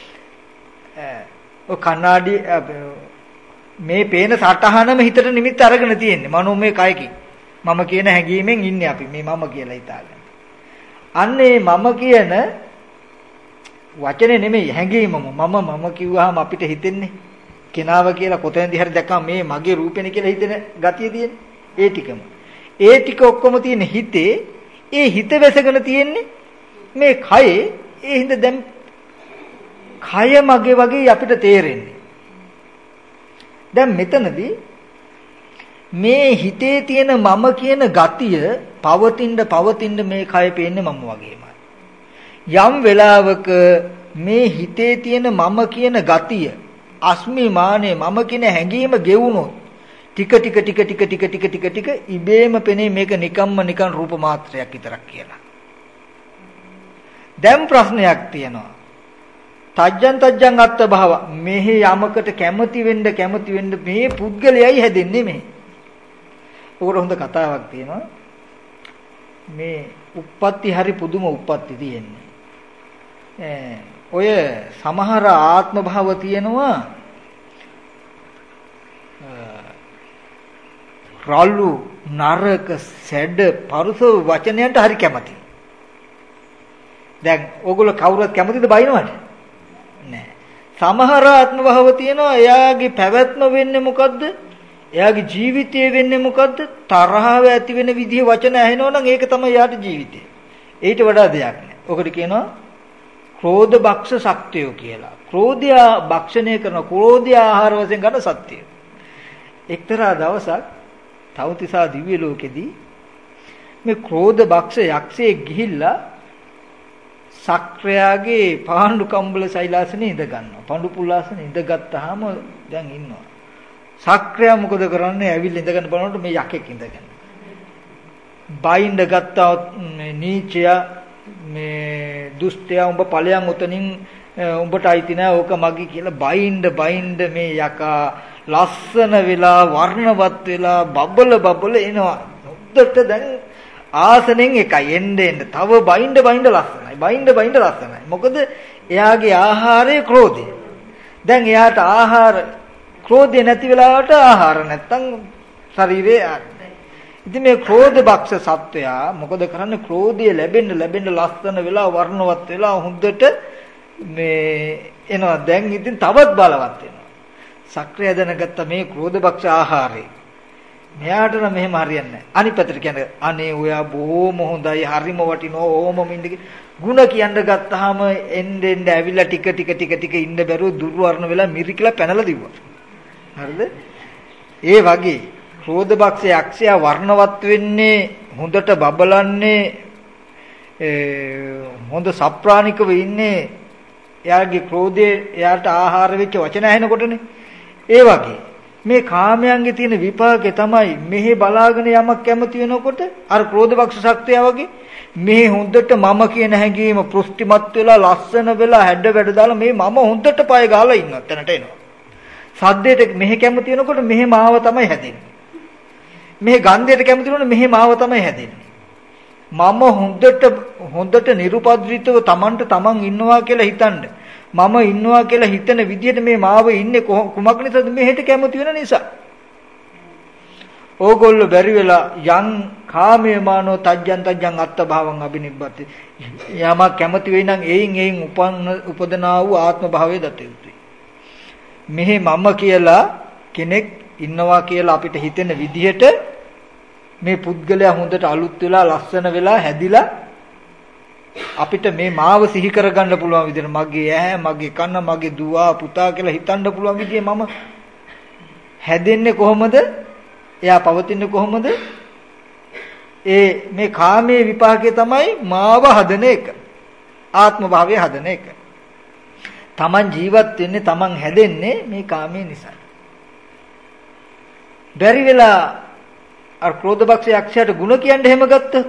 ඔය කණ්ණාඩි මේ පේන සටහනම හිතට නිමිත්ත අරගෙන තියෙන්නේ. මනෝමය කයකින්. මම කියන හැඟීමෙන් ඉන්නේ අපි මේ මම කියලා හිතාගෙන. අන්නේ මම කියන වචනේ නෙමෙයි හැඟීමම මම කිව්වහම අපිට හිතෙන්නේ කෙනාව කියලා කොතැනදී හරි දැක්කම මේ මගේ රූපෙනේ කියලා හිතෙන ගතිය තියෙන්නේ. ඒ ටිකම. ඒ ටික ඔක්කොම තියෙන හිතේ ඒ හිත වැසගෙන තියෙන්නේ මේ කයේ ඒ හින්දා දැන් කය මගේ වගේ අපිට තේරෙන්නේ. දැන් මෙතනදී මේ හිතේ තියෙන මම කියන ගතිය පවතින්න මේ කය පේන්නේ මම වගේමයි. යම් වෙලාවක මේ හිතේ තියෙන මම කියන ගතිය අස්මි මානේ මම කියන හැඟීම ගෙවුනොත් ටික ඉබේම පෙනේ මේක නිකන් රූප මාත්‍රයක් විතරක් කියලා. දැන් ප්‍රශ්නයක් තියෙනවා. තජ්ජං අත්ත භව මෙහි යමකට කැමති වෙන්න මේ පුද්ගලයයි හැදෙන්නේ මේ. ඔකට හොඳ කතාවක් තියෙනවා. මේ උප්පත්ති හරි පුදුම උප්පත්ති තියෙන්නේ. ඔය සමහර ආත්ම භව තියෙනවා රළු නරක සැඩ පරුස වචනයන්ට හරි කැමති. දැන් ඕගොල්ලෝ කවුරුත් කැමතිද බයිනවට? නෑ. සමහර ආත්ම භව තියෙනවා එයාගේ පැවැත්ම වෙන්නේ මොකද්ද? එයාගේ ජීවිතය වෙන්නේ මොකද්ද? තරහව ඇති වෙන විදිහේ වචන ඇහෙනවනම් ඒක තමයි යාට ජීවිතය. ඊට වඩා දෙයක් නෑ. ඔකට කියනවා ක්‍රෝධ බක්ෂ සත්‍යය කියලා. ක්‍රෝධය භක්ෂණය කරන ක්‍රෝධය ආහාර වශයෙන් ගන්න සත්‍යය. එක්තරා දවසක් තවතිසා දිව්‍ය ලෝකෙදී මේ ක්‍රෝධ බක්ෂ යක්ෂයෙක් ගිහිල්ලා සක්‍රයාගේ පාණ්ඩු කම්බල සෛලාසනේ ඉඳ ගන්නවා. පාණ්ඩු පුල්ලාසනේ ඉඳගත්තාම දැන් ඉන්නවා. සක්‍රයා මොකද කරන්නේ? ඇවිල්ලා ඉඳගෙන බලනකොට මේ යකෙක් ඉඳගෙන. බයින්ද ගත්තා නීචයා මේ දුෂ්ටයා උඹ ඵලයන් උතනින් උඹට අයිති නෑ ඕක මගේ කියලා බයින්ද මේ යකා ලස්සන වෙලා වර්ණවත් වෙලා බබල එනවා. උද්දට දැන් ආසනෙන් එකයි එන්න තව බයින්ද ලස්සනයි. බයින්ද ලස්සනයි. මොකද එයාගේ ආහාරය ක්‍රෝධය. දැන් එයාට ආහාර ක්‍රෝධය නැති වෙලාවට ආහාර නැත්තම් ශරීරේ ඉතින් මේ ක්‍රෝධ බක්ෂ සත්වයා මොකද කරන්නේ? ක්‍රෝධය ලැබෙන්න ලස්සන වෙලා වර්ණවත් වෙලා හොඳට මේ එනවා. දැන් ඉතින් තවත් බලවත් වෙනවා. සක්‍රිය දැනගත්ත මේ ක්‍රෝධ බක්ෂ ආහාරේ මෙයාට නම් මෙහෙම හරියන්නේ නැහැ. අනිත් පැත්තට කියන්නේ අනේ ඔයා බොහොම හොඳයි හරිම වටිනවා ඕම මින්ද ಗುಣ කියන්න ගත්තාම එන්න ඇවිල්ලා ටික ඉන්න බැරුව දුර්වර්ණ වෙලා මිරිකලා පැනලා දිව්වා. හරිද? ඒ වගේ ක්‍රෝධ බක්ෂ යක්ෂයා වර්ණවත් වෙන්නේ හොඳට බබලන්නේ හොඳ සප්‍රාණිකව ඉන්නේ එයාගේ ක්‍රෝධයේ එයාට ආහාර වෙච්ච වචන ඇහෙනකොටනේ. ඒ වගේ මේ කාමයන්ගේ තියෙන විපාකේ තමයි මෙහි බලාගෙන යමක් කැමති වෙනකොට අර ක්‍රෝධ බක්ෂ ශක්තිය වගේ මේ හොඳට මම කියන හැඟීම පෘෂ්ටිමත් වෙලා ලස්සන වෙලා හැඩ වැඩ දාලා මේ මම හොඳට පය ගහලා ඉන්නවා තැනට එනවා. සද්දයට මෙහි කැමති වෙනකොට මෙහි මාව තමයි හැදෙන්නේ. මෙහි ගන්ධයට කැමති වෙනකොට මෙහි මාව තමයි හැදෙන්නේ. මම හොඳට නිරුපද්‍රිතව තමන් ඉන්නවා කියලා හිතන්නේ. මම ඉන්නවා කියලා හිතන විදිහට මේ මාව ඉන්නේ කුමක් නිසාද? මෙහෙට කැමති වෙන නිසා. ඕගොල්ලෝ බැරි වෙලා යන් කාමයේ මානෝ තජ්ජන් තජ්ජන් අත්ත භාවං අබිනිබ්බති. යමක් කැමති වෙයි නම් එයින් උපදනා වූ ආත්ම භාවය දත යුතුයි. මෙහි මම කියලා කෙනෙක් ඉන්නවා කියලා අපිට හිතෙන විදිහට මේ පුද්ගලයා හොඳට අලුත් වෙලා ලස්සන වෙලා හැදිලා අපිට මේ මාව සිහි කරගන්න පුළුවන් විදිහට මගේ ඇහැ මගේ කන මගේ දුව පුතා කියලා හිතන්න පුළුවන් විදිහේ මම හැදෙන්නේ කොහොමද? එයා පවතින්නේ කොහොමද? මේ කාමයේ විපාකය තමයි මාව හදන එක. ආත්ම භාවය හදන එක. Taman ජීවත් වෙන්නේ Taman හැදෙන්නේ මේ කාමයේ නිසා. බැරි වෙලා අර ක්‍රෝධබක්ෂ යක්ෂයාට ಗುಣ කියන්න එහෙම ගත්තොත්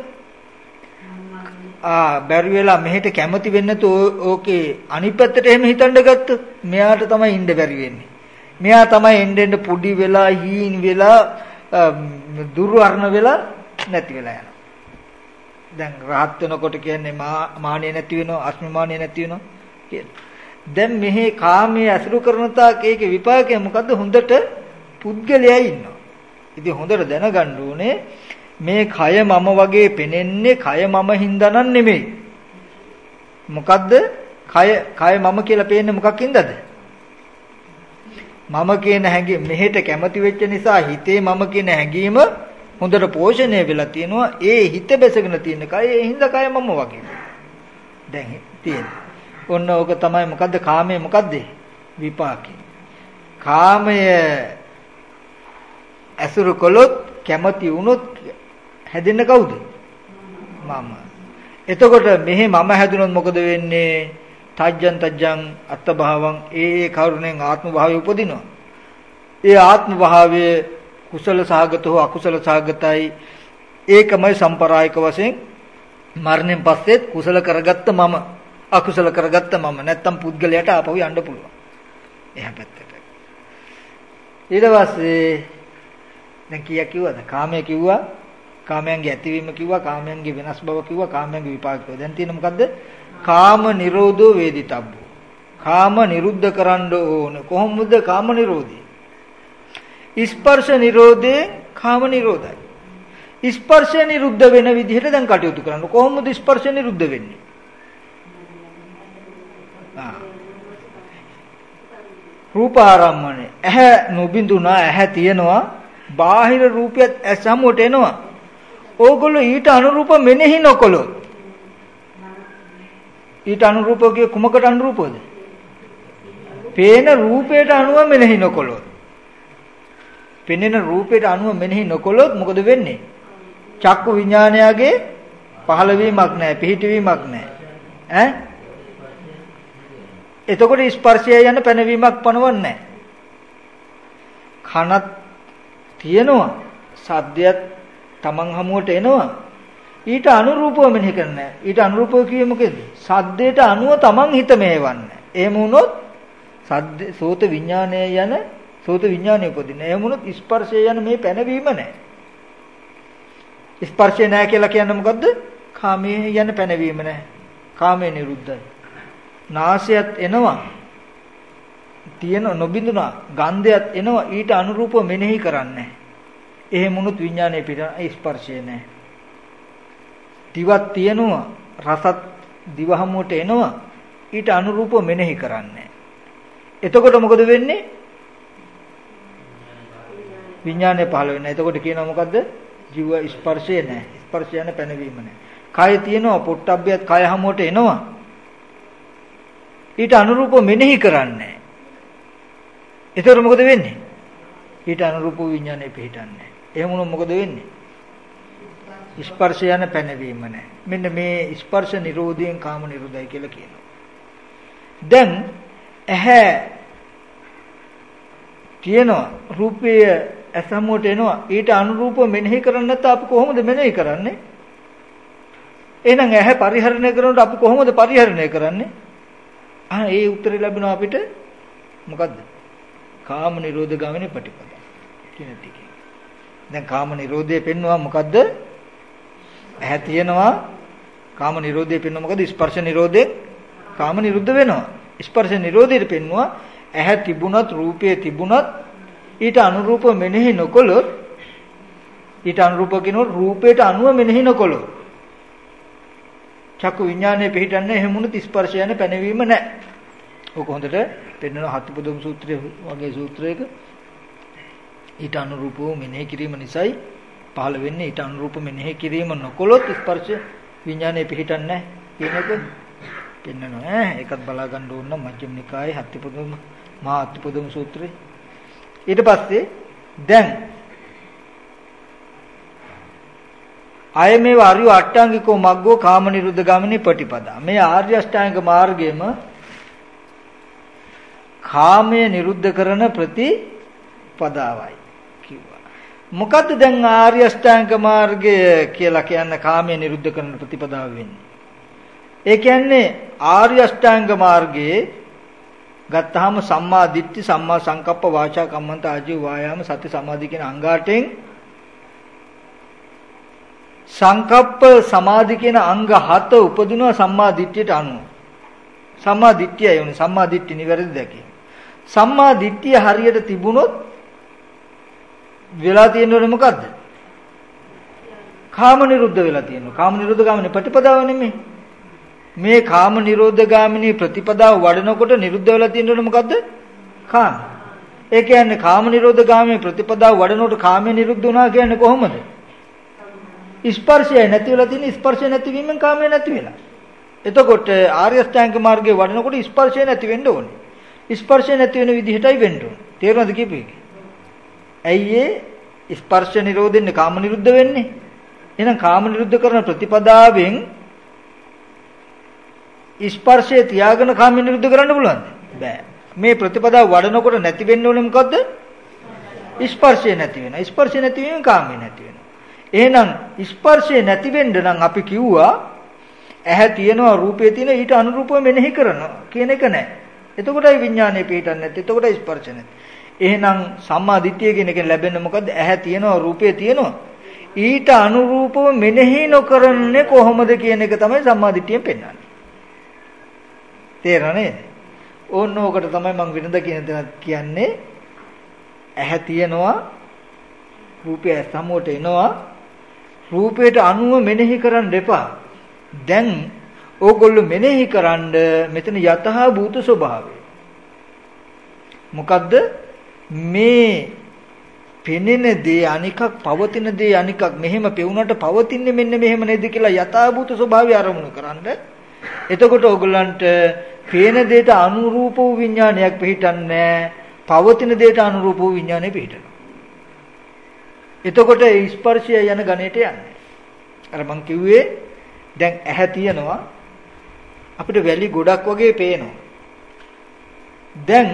බැරි වෙලා මෙහෙට කැමති වෙන්නේ නැතු ඕකේ අනිත් පැත්තට එහෙම හිතන්න ගත්තොත් මෙයාට තමයි ඉන්න බැරි වෙන්නේ. මෙයා තමයි එන්න පුඩි වෙලා හීන් වෙලා දුර්වර්ණ වෙලා නැති වෙලා යනවා. දැන් රහත් වෙනකොට කියන්නේ මානෙ නැති වෙනවා, අස්මිමානෙ නැති වෙනවා කියලා. දැන් මෙහි කාමයේ අසුරු කරන තාක් ඒකේ විපාකය මොකද්ද? හොඳට පුද්ගලයා ඉන්නවා. ඉතින් හොඳට දැනගන්න ඕනේ මේ කය මම වගේ පෙනෙන්නේ කය මම හින්දානම් නෙමෙයි. මොකද්ද? කය මම කියලා පේන්නේ මොකක්ින්දද? මම කියන හැඟීම මෙහෙට කැමති වෙච්ච නිසා හිතේ මම කියන හැඟීම හොඳට පෝෂණය වෙලා තියෙනවා. ඒ හිත බැසගෙන තියෙන කය ඒ හින්දා කය මම වගේ. දැන් තියෙන්නේ. ඔන්න ඕක තමයි මොකද්ද? කාමයේ මොකද්ද? විපාකේ. කාමය අසුරු කළොත් කැමති වුණොත් හැදෙන්න කවුද? මම. එතකොට මෙහි මම හැදුනොත් මොකද වෙන්නේ? තජ්ජන් තජ්ජන් අත්ත භාවං ඒ කරුණෙන් ආත්ම භාවය උපදිනවා. ඒ ආත්ම භාවය කුසල සහගත හෝ අකුසල සහගතයි. ඒකමයි සම්පරායික වශයෙන් මරණයෙන් පස්සෙත් කුසල කරගත්ත මම අකුසල කරගත්ත මම නැත්තම් පුද්ගලයාට ආපහු යන්න පුළුවන්. එහා පැත්තට. ඊට පස්සේ දැන් කීයක් කිව්වද? කාමය කිව්වා, කාමයන්ගේ ඇතිවීම කිව්වා, කාමයන්ගේ වෙනස් බව කිව්වා, කාමයන්ගේ විපාක කිව්වා. දැන් තියෙන මොකද්ද? කාම නිරෝධෝ වේදිතබ්බෝ. කාම නිරුද්ධ කරන්න ඕන. කොහොමද කාම නිරෝධය? ස්පර්ශ නිරෝධේ කාම නිරෝධයි. ස්පර්ශ නිරුද්ධ වෙන විදිහට දැන් කටයුතු කරන්න. කොහොමද ස්පර්ශ නිරුද්ධ වෙන්නේ? රූප ආරම්මණය. ඇහැ නොබිඳුනා ඇහැ තියෙනවා. බාහිර රූපයත් ඇස හැමෝට එනවා. ඕගොල්ලෝ ඊට අනුරූප මෙනෙහි නොකළොත් ඊට අනුරූපකයේ කුමකට අනුරූපද? පේන රූපයට අනුව මෙනෙහි නොකළොත්. පෙනෙන රූපයට අනුව මෙනෙහි නොකළොත් මොකද වෙන්නේ? චක්කු විඥානයගේ පහළවීමක් නැහැ, පිහිටවීමක් නැහැ. එතකොට ස්පර්ශය යන පැනවීමක් පනවන්නේ නැහැ. කනත් තියෙනවා, සද්දයක් Taman හමුවට එනවා. ඊට අනුරූපව මෙනෙහි කරන්නේ. ඊට අනුරූපව කියේ මොකේද? සද්දයට අනුව Taman හිත මෙහෙවන්නේ. එහෙම වුණොත් සද්ද සෝත විඥානය යන සෝත විඥානය උපදින්නේ. එහෙම වුණොත් ස්පර්ශය යන මේ පැනවීම නැහැ. ස්පර්ශය නැහැ කියලා කියන්නේ මොකද්ද? කාමයේ යන පැනවීම නැහැ. කාමයේ නිරුද්ධයි. නාසයත් එනවා. තියෙන නොබින්දුනා ගන්ධයත් එනවා. ඊට අනුරූපව මෙනෙහි කරන්නේ. එහෙම වුණොත් විඥානය පිට ස්පර්ශය නැහැ. දිවක් තියෙනවා. රසත් දිව හමුවට එනවා. ඊට අනුරූපව මෙනෙහි කරන්නේ. එතකොට මොකද වෙන්නේ? විඥානය පහළ වෙනවා. එතකොට කියනවා මොකද්ද? ජීව ස්පර්ශය නැහැ. ස්පර්ශය යන පැනවීම නැහැ. කය තියෙනවා. පොට්ටබ්බයත් කය හමුවට එනවා. ඊට අනුරූපව මෙනෙහි කරන්නේ. එතකොට මොකද වෙන්නේ? ඊට අනුරූපව විඥානය පිහිටන්නේ. එහෙම වුණොත් මොකද වෙන්නේ? ස්පර්ශය යන පැනවීම නැහැ. මෙන්න මේ ස්පර්ශ නිරෝධයෙන් කාම නිරෝධයි කියලා කියනවා. දැන් ඇහැ තියෙනවා. රූපය අසමුවට එනවා. ඊට අනුරූපව මෙනෙහි කරන්නේ නැත්නම් අපි කොහොමද මෙනෙහි කරන්නේ? එහෙනම් ඇහැ පරිහරණය කරනකොට අපි කොහොමද පරිහරණය කරන්නේ? ඒ උත්තරේ ලැබෙනවා අපිට මොකද්ද? කාම නිරෝධ ගාමිනී ප්‍රතිපදා කියන ටික. දැන් කාම නිරෝධය පෙන්වුවා මොකද්ද? ඇහැ තියෙනවා. කාම නිරෝධය පෙන්වුවා මොකද? ස්පර්ශ නිරෝධයෙන් කාම නිරුද්ධ වෙනවා. ස්පර්ශ නිරෝධයට පෙන්වුවා ඇහැ තිබුණත් රූපය තිබුණත් ඊට අනුරූපව මෙනෙහි නොකළොත් ඊට අනුරූප කෙනෙකුට රූපයට අනුව මෙනෙහි නොකළොත් චක්කු විඥානයේ පිහිටන්නේ එහෙමුණු ස්පර්ශය යන පැනවීම නැහැ. ඕක හොඳට පෙන්වන හත්පොදුම් සූත්‍රය වගේ සූත්‍රයක ඊට අනුරූපව මෙනෙහි කිරීම නිසායි පහළ වෙන්නේ. ඊට අනුරූප මෙනෙහි කිරීම නොකළොත් ස්පර්ශ විඥානයේ පිහිටන්නේ නැහැ කියන එක පෙන්වනවා. ඒකත් බලා ගන්න ඕන නම් මජ්ක්‍ධිම නිකායේ හත්පොදුම් මහා හත්පොදුම් සූත්‍රය. ඊට පස්සේ දැන් අය මේ ආර්ය අෂ්ටාංගිකෝ මග්ගෝ කාම නිරුද්ධ ගාමිනී ප්‍රතිපදා. මේ ආර්ය අෂ්ටාංගික මාර්ගයේම කාමය නිරුද්ධ කරන ප්‍රතිපදාවයි කිව්වා. මොකද්ද දැන් ආර්ය අෂ්ටාංගික මාර්ගය කියලා කියන්නේ කාමය නිරුද්ධ කරන ප්‍රතිපදාව වෙන්නේ? ඒ කියන්නේ ආර්ය අෂ්ටාංග මාර්ගයේ ගත්තාම සම්මා දිට්ඨි, සම්මා සංකප්ප, වාචා කම්මන්ත, ආජීව, වායාම, සති, සමාධි කියන අංග 8න් සංකප්ප සමාධි කියන අංග 7 උපදිනවා සම්මා දිට්ඨියට අනුව. සම්මා දිට්ඨියයි උනේ. සම්මා දිට්ඨි නිවැරදි දැකීම. සම්මා දිට්ඨිය හරියට තිබුණොත් වෙලා තියෙන්නේ මොකද්ද? කාම නිරුද්ධ වෙලා තියෙනවා. කාම නිරුද්ධ ගාමිනී ප්‍රතිපදාව නෙමෙයි. මේ කාම නිරෝධ ගාමිනී ප්‍රතිපදාව වඩනකොට නිරුද්ධ වෙලා තියෙන්නේ මොකද්ද? කාම. ඒ කියන්නේ කාම නිරෝධ ගාමිනී ප්‍රතිපදාව වඩනකොට කාමයේ නිරුද්ධ වුණා කියන්නේ කොහොමද? ස්පර්ශය නැති වෙලා තියෙන ස්පර්ශය නැතිවීමෙන් කාමය නැති වෙලා. එතකොට ආර්ය අෂ්ටාංග මාර්ගයේ වඩනකොට ස්පර්ශය නැති වෙන්න ඕනේ. ස්පර්ශය නැති වෙන විදිහටයි වෙන්න ඕනේ. තේරුණාද කියපේ? ඇයි ඒ ස්පර්ශ නිරෝධෙන්නේ කාම නිරුද්ධ වෙන්නේ? එහෙනම් කාම නිරුද්ධ කරන ප්‍රතිපදාවෙන් ස්පර්ශය තියාගෙන කාම නිරුද්ධ කරන්න පුළුවන්ද? බෑ. මේ ප්‍රතිපදාව වඩනකොට නැති වෙන්න ඕනේ මොකද්ද? ස්පර්ශය නැති වෙනවා. ස්පර්ශය නැති වීම කාමය නැති වෙනවා. එහෙනම් ස්පර්ශය නැති වෙන්න නම් අපි කිව්වා ඇහැ තියෙනවා රූපේ තියෙන ඊට අනුරූපව මෙනෙහි කරනවා කියන එක නෑ. එතකොටයි විඥානය පිටන්නේ නැත්te. එතකොටයි ස්පර්ශ නැත්te. එහෙනම් සම්මා දිට්ඨිය කියන එකෙන් ලැබෙන්නේ මොකද්ද? ඇහැ තියෙනවා රූපේ තියෙනවා ඊට අනුරූපව මෙනෙහි නොකරන්නේ කොහොමද කියන එක තමයි සම්මා දිට්ඨියෙන් පෙන්වන්නේ. තේරෙනවද නේද? ඕන්න ඕකට තමයි මම වෙනද කියන්නේ ඇහැ තියෙනවා රූපය සමුවට එනවා රූපයට අනුව මෙනෙහි කරන්න එපා. දැන් ඕගොල්ලෝ මෙනෙහි කරන්න මෙතන යතහ භූත ස්වභාවය. මොකද්ද? මේ පෙනෙන දේ අනිකක් පවතින දේ අනිකක් මෙහෙම පෙවුනට පවතින්නේ මෙන්න මෙහෙම නේද කියලා යතහ භූත ස්වභාවය ආරමුණු කරන්න. එතකොට ඕගොල්ලන්ට පේන දෙයට අනුරූප වූ විඥානයක් පිහිටන්නේ පවතින දෙයට අනුරූප වූ විඥානය පිහිටනවා. එතකොට ස්පර්ශය යන ගණයට යන්නේ. අර මං කිව්වේ දැන් ඇහැ තියෙනවා අපිට වැලි ගොඩක් වගේ පේනවා. දැන්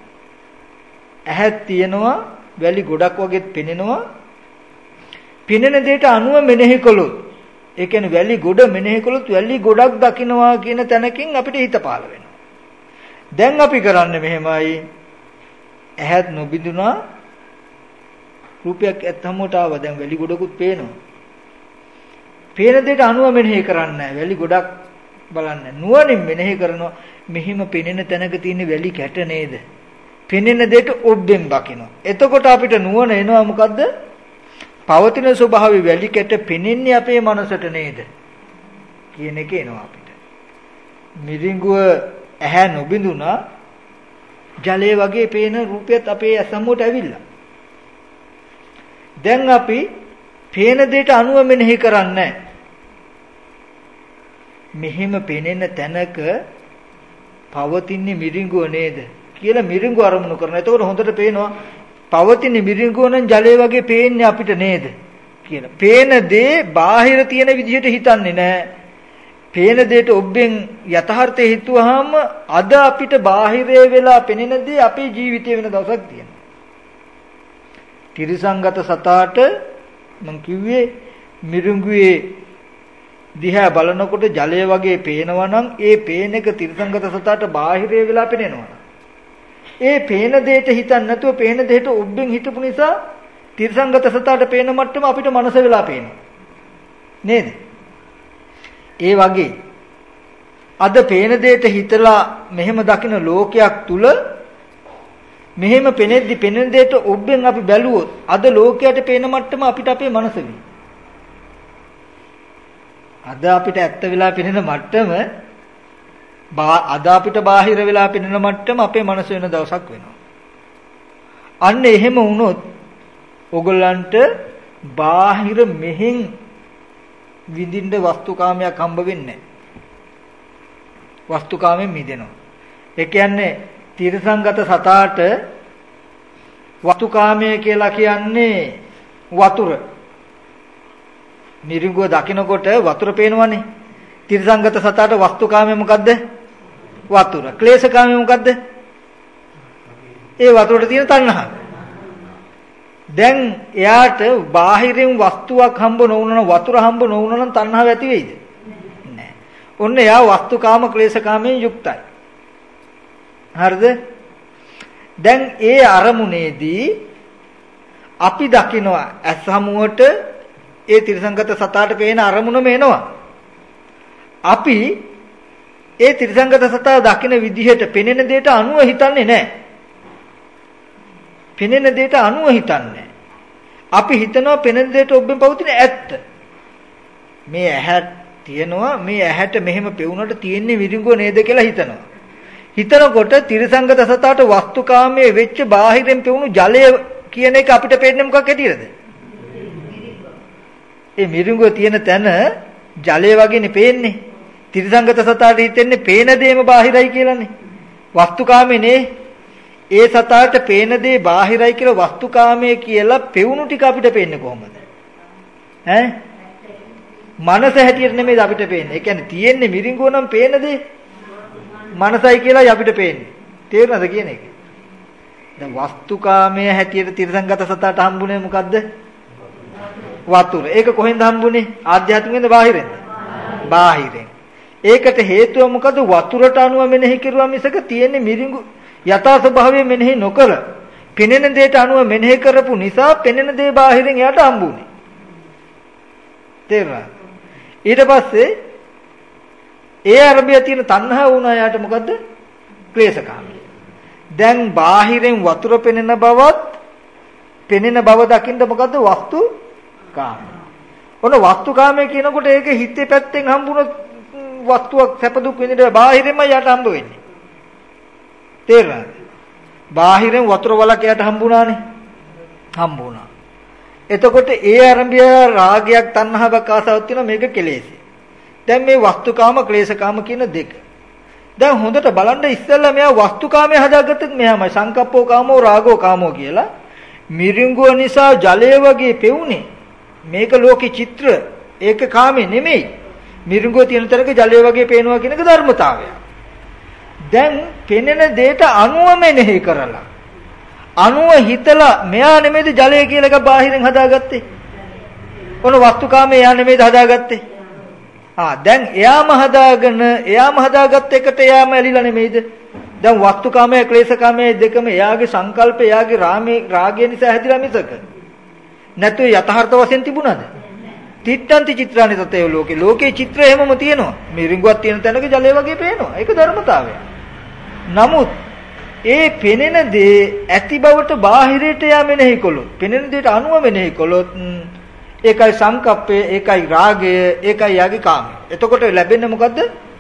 ඇහැ තියෙනවා වැලි ගොඩක් වගේ පෙනෙනවා. පෙනෙන දෙයට අනුව මෙනෙහි කළොත් ඒ කියන්නේ වැලි ගොඩ මෙනෙහි කළොත් වැලි ගොඩක් දකින්නවා කියන තැනකින් අපිට හිත පාළ වෙනවා. දැන් අපි කරන්නේ මෙහෙමයි ඇහත් නොබිඳුනා රූපයක් ඇත්තමට ආව දැන් වැලි ගොඩකුත් පේනවා. පේන දෙයට අනුව මෙනෙහි කරන්නේ නැහැ. වැලි ගොඩක් බලන්නේ. නුවණින් මෙනෙහි කරනවා. මෙහිම පෙනෙන තැනක තියෙන වැලි කැට නේද? පෙනෙන දෙයට ඔබ්බෙන් දකිනවා. එතකොට අපිට නුවණ එනවා මොකද්ද? පවතින ස්වභාවය වැලි කැට පෙනෙන්නේ අපේ මනසට නේද? කියන එක එනවා අපිට. මිරිඟුව ඇහැ නොබිඳුනා ජලයේ වගේ පේන රූපයත් අපේ ඇසමුවට ඇවිල්ලා. දැන් අපි පේන දෙයට අනුව මෙනෙහි කරන්නේ මෙහෙම පෙනෙන තැනක පවතින්නේ මිරිඟුව නේද කියලා මිරිඟුව අරමුණු කරනවා. එතකොට හොඳට පේනවා පවතින මිරිඟුව නම් ජලයේ වගේ පේන්නේ අපිට නේද කියලා. පේන දේ බාහිර තියෙන විදිහට හිතන්නේ නැහැ. පේන දෙයට ඔබෙන් යථාර්ථය හිතුවාම අද අපිට බාහිරේ වෙලා පෙනෙන දේ අපේ ජීවිතේ වෙන දවසක් තියෙනවා. ත්‍රිසංගත සතාට මම කිව්වේ මිරිඟුවේ දිහා බලනකොට ජලය වගේ පේනවා නම් ඒ පේන එක ත්‍රිසංගත සතාට බාහිරේ වෙලා පෙනෙනවා. ඒ පේන දෙයට හිතන්නේ නැතුව පේන දෙයට ඔබෙන් හිතපු නිසා ත්‍රිසංගත සතාට පේන මට්ටම අපිට මනස වෙලා පේනවා. නේද? ඒ වගේ අද පේන දෙයට හිතලා මෙහෙම දකින ලෝකයක් තුල මෙහෙම පෙනෙද්දි පෙනෙන දෙයට ඔබෙන් අපි බැලුවොත් අද ලෝකයට පේන මට්ටම අපිට අපේ මනස වෙයි. අද අපිට ඇත්ත වෙලා පෙනෙන මට්ටම අද අපිට බාහිර වෙලා පෙනෙන මට්ටම අපේ මනස වෙන දවසක් වෙනවා. අන්න එහෙම වුණොත් ඔයගොල්ලන්ට බාහිර මෙහෙන් විඳින්න වස්තුකාමයක් හම්බ වෙන්නේ නැහැ. වස්තුකාමයෙන් මිදෙනවා. ඒ කියන්නේ තිරසංගත සතාට වස්තුකාමය කියලා කියන්නේ වතුර. මිරිඟුව දකිනකොට වතුර පේනවනේ. තිරසංගත සතාට වස්තුකාමය මොකද්ද? වතුර. ක්ලේශකාමය මොකද්ද? ඒ වතුරට තියෙන තණ්හාව. දැන් එයාට බාහිරින් වස්තුවක් හම්බ නොවුනනම් වතුර හම්බ නොවුනනම් තණ්හාව ඇති වෙයිද? නැහැ. ඔන්න එයා වස්තුකාම ක්ලේශකාමයෙන් යුක්තයි. හරිද? දැන් ඒ අරමුණේදී අපි දකිනවා ඇස් හමුවට ඒ තිරසංගත සතාට පේන අරමුණම එනවා. අපි ඒ තිරසංගත සතා දකින විදිහට පෙනෙන දෙයට අනුව හිතන්නේ නැහැ. පෙනෙන දෙයට අනුව හිතන්නේ. අපි හිතනවා පෙනෙන දෙයට ඔබෙන් පවතින ඇත්ත. මේ ඇහැ තියෙනවා, මේ ඇහැට මෙහෙම පෙවුනට තියෙන්නේ මිරිඟුව නේද කියලා හිතනවා. හිතනකොට තිරසංගත සතාට වස්තුකාමයේ වෙච්ච බාහිරෙන් පෙවුණු ජලය කියන එක අපිට පේන්නේ මොකක් හැටියටද? ඒ මිරිඟුව තියෙන තැන ජලය වගේනේ පේන්නේ. තිරසංගත සතාට හිතෙන්නේ පේන දේම බාහිරයි කියලානේ. වස්තුකාමේ නේ. ඒ සතාට පේන දේ බාහිරයි කියලා වස්තුකාමයේ කියලා පෙවුණු ටික අපිට පේන්නේ කොහොමද? ඈ? මනස හැටියට නෙමෙයි අපිට පේන්නේ. ඒ කියන්නේ තියෙන්නේ මිරිඟුව නම් පේන දේ මනසයි කියලායි අපිට පේන්නේ. තේරුණාද කියන එක? දැන් වස්තුකාමයේ හැටියට තිරසංගත සතාට හම්බුනේ මොකද්ද? වතුර. ඒක කොහෙන්ද හම්බුනේ? ආධ්‍යාත්මිකෙන්ද බාහිරෙන්ද? බාහිරෙන්. ඒකට හේතුව මොකද? වතුරට අනුව මෙනෙහි කරුවා මිසක තියෙන්නේ මිරිඟු යථා ස්වභාවය මෙනෙහි නොකර පෙනෙන දෙයට අනුව මෙනෙහි කරපු නිසා පෙනෙන දේ බාහිරින් එයාට හම්බුනේ. තේරුණා? ඊට පස්සේ ඒ අරබිය තියෙන තණ්හාව වුණා යාට මොකද්ද? ක්ලේශකාමී. දැන් බාහිරෙන් වතුර පෙනෙන බවත් පෙනෙන බව දකින්න මොකද්ද? වස්තුකාමී. ඔන්න වස්තුකාමී කියනකොට ඒක හිතේ පැත්තෙන් හම්බුනොත් වස්තුවක් සැප දුක් විඳින්න බාහිරෙන්ම යාට හම්බ වෙන්නේ. තේරුණාද? බාහිරෙන් වතුර වලක් යාට හම්බුණානේ. හම්බුණා. එතකොට ඒ අරබිය රාගයක් තණ්හාවක් ආසාවක් තියෙනවා මේක කෙලෙසි. දැන් මේ වස්තුකාම ක්ලේශකාම කියන දෙක. දැන් හොඳට බලන්න ඉස්සෙල්ලා මෙයා වස්තුකාමයේ හදාගත්තත් මෙයාමයි සංකප්පෝ කාමෝ රාගෝ කාමෝ කියලා මිරිඟුව නිසා ජලය වගේ පෙවුනේ. මේක ලෝකේ චිත්‍ර ඒක කාමේ නෙමෙයි. මිරිඟුව තියෙන තරක ජලය වගේ පේනවා කියන එක ධර්මතාවය. දැන් පෙනෙන දෙයට අනුව මෙනෙහි කරලා අනුව හිතලා මෙයා නෙමෙයිද ජලය කියලා එක බාහිරින් හදාගත්තේ. ඔන්න වස්තුකාමයේ එයා නෙමෙයිද හදාගත්තේ. දැන් එයාම හදාගත්ත එකට එයාම ඇලිලා නෙමෙයිද? දැන් වස්තුකාමයේ ක්ලේශකාමයේ දෙකම එයාගේ සංකල්ප එයාගේ රාගය නිසා හැදිලා මිසක නැතු යථාර්ථ වශයෙන් තිබුණාද? තිට්ඨන්ති චිත්‍රානි තතේ ලෝකේ චිත්‍ර එහෙමම තියෙනවා. මිරිඟුවක් තියෙන තැනක ජලය වගේ පේනවා. ඒක ධර්මතාවය. නමුත් ඒ පෙනෙන දේ ඇති බවට බාහිරයට යා මෙනෙහි කළොත්, පෙනෙන දෙයට අනුව මෙනෙහි කළොත් ඒකයි සංකප්පය, ඒකයි රාගය, ඒකයි යාගේ කාමය. එතකොට ලැබෙන්නේ මොකද්ද?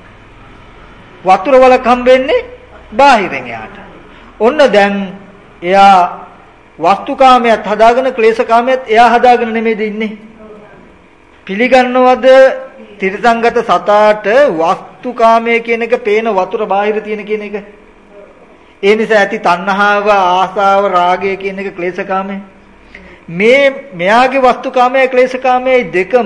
වතුර වලක් හම්බෙන්නේ බාහිරෙන් යාට. ඔන්න දැන් එයා වස්තුකාමයට හදාගෙන ක්ලේශකාමයට එයා හදාගෙන නෙමෙයිද ඉන්නේ? පිළිගන්නවද තිරසංගත සතාට වස්තුකාමයේ කියන එක පේන වතුර බාහිර තියෙන කියන එක? ඒ නිසා ඇති තණ්හාව, ආසාව, රාගය කියන එක ක්ලේශකාමයේ. මෙයාගේ වස්තුකාමයේ ක්ලේශකාමයේ දෙකම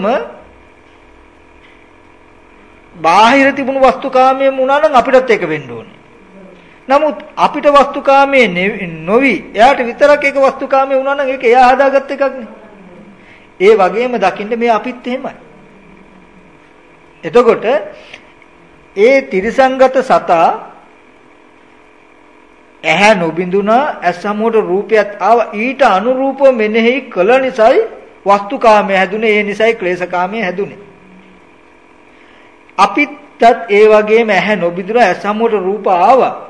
බාහිර තිබුණු වස්තුකාමයේ වුණා නම් අපිටත් ඒක වෙන්න ඕනේ. නමුත් අපිට වස්තුකාමයේ නොවි එයාට විතරක් ඒක වස්තුකාමයේ වුණා නම් ඒක එයා හදාගත්ත එකක් නේ. ඒ වගේම දකින්න මේ අපිත් එහෙමයි. එතකොට ඒ තිරසංගත සතා ඇහැ නොබිඳුනා ඇස් සමුවට රූපයත් ආව ඊට අනුරූපව මෙනෙහි කළ නිසායි වස්තුකාමය හැදුනේ. ඒ නිසායි ක්ලේශකාමය හැදුනේ. අපිටත් ඒ වගේම ඇහැ නොබිඳුනා ඇස් සමුවට රූප ආවා.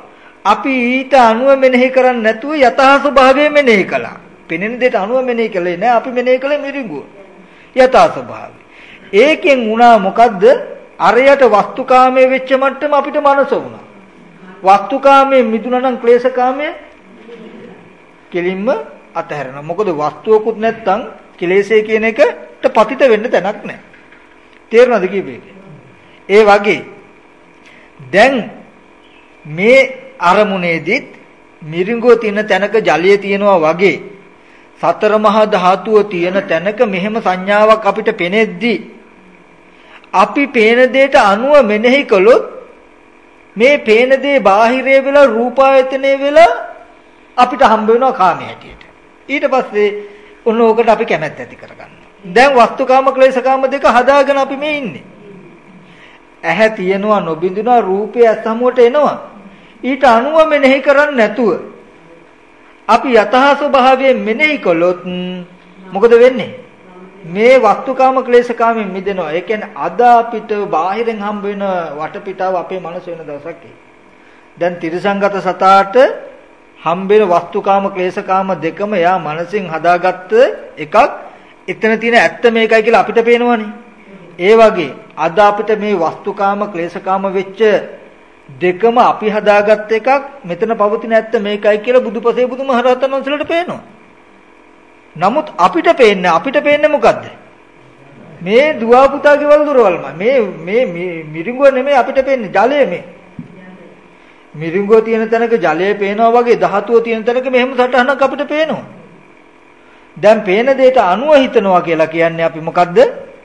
අපි ඊට අනුව මෙනෙහි කරන්නේ නැතුව යථා ස්වභාවය මෙනෙහි කළා. පෙනෙන දෙයට අනුව මෙනෙහි කළේ නෑ. අපි මෙනෙහි කළේ මිරිඟුව. යථා ස්වභාවය. ඒකෙන් වුණා මොකද්ද? අරයට වස්තුකාමයේ වෙච්ච මට්ටම අපිට මනස වුණා. වස්තුකාමයේ මිදුණා නම් ක්ලේශකාමයේ කෙලින්ම අතහැරෙනවා. මොකද වස්තුවකුත් නැත්තම් කෙලෙසේ කියන එකට පතිත වෙන්න තැනක් නැහැ. තේරුණාද කීපේ? ඒ වගේ දැන් මේ අරමුණේදීත් මිරිඟුව තියෙන තැනක ජලය තියෙනවා වගේ සතර මහා ධාතුව තියෙන තැනක මෙහෙම සංඥාවක් අපිට පෙනෙද්දී අපි පේන දෙයට අනුව මෙනෙහි කළොත් මේ පේන දේ බාහිරේ වෙලා රූපායතනේ වෙලා අපිට හම්බ වෙනවා කාමයේ හැටියට. ඊට පස්සේ ඔන්න ඕකට අපි කැමැත්ත ඇති කරගන්නවා. දැන් වස්තුකාම ක්ලේශකාම දෙක හදාගෙන අපි මේ ඉන්නේ. ඇහැ තියෙනවා නොබින්දුනා රූපය සමුවට එනවා. ඊට අනුව මෙනෙහි කරන්නේ නැතුව අපි යථා ස්වභාවයෙන් මෙනෙහි කළොත් මොකද වෙන්නේ? මේ වස්තුකාම ක්ලේශකාමෙන් මිදෙනවා. ඒ කියන්නේ අද අපිට බාහිරෙන් හම්බ වෙන වටපිටාව අපේ මනස වෙන දවසක් දැන් තිරසංගත සතාට හම්බෙන වස්තුකාම ක්ලේශකාම දෙකම යා මනසින් හදාගත්ත එකක්. එතන තියෙන ඇත්ත මේකයි කියලා අපිට පේනවනේ. ඒ වගේ අද අපිට මේ වස්තුකාම ක්ලේශකාම වෙච්ච දෙකම අපි හදාගත්ත එකක්. මෙතන පවතින ඇත්ත මේකයි කියලා බුදුපසේ බුදුමහරහතන් වහන්සේලාට පේනවා. නමුත් අපිට පේන්නේ මොකද්ද? මේ දුව පුතා ගෙවල් දොරවල්ම. මේ මිරිඟුව නෙමෙයි අපිට පේන්නේ ජලය මේ. මිරිඟුව තියෙන තැනක ජලය පේනවා වගේ ධාතුව තියෙන තැනක මෙහෙම සටහනක් අපිට පේනවා. දැන් පේන දෙයට අනුව හිතනවා කියලා කියන්නේ අපි මොකද්ද?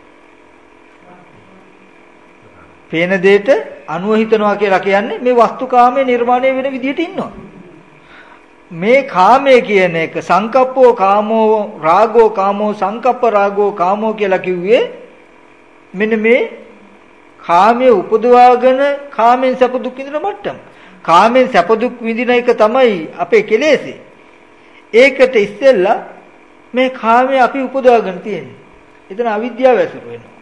පේන දෙයට අනුව හිතනවා කියලා කියන්නේ මේ වස්තුකාමයේ නිර්මාණය වෙන විදිහට ඉන්නවා. මේ කාමයේ කියන එක සංකප්පෝ කාමෝ රාගෝ කාමෝ සංකප්ප රාගෝ කාමෝ කියලා කිව්වේ මෙන්න මේ කාමයේ උපදවාගෙන කාමෙන් සැප දුක් විඳින මට්ටම. කාමෙන් සැප දුක් විඳින එක තමයි අපේ කෙලෙසේ. ඒකට ඉස්සෙල්ලා මේ කාමයේ අපි උපදවාගෙන තියෙන්නේ. එතන අවිද්‍යාව ඇසුරු වෙනවා.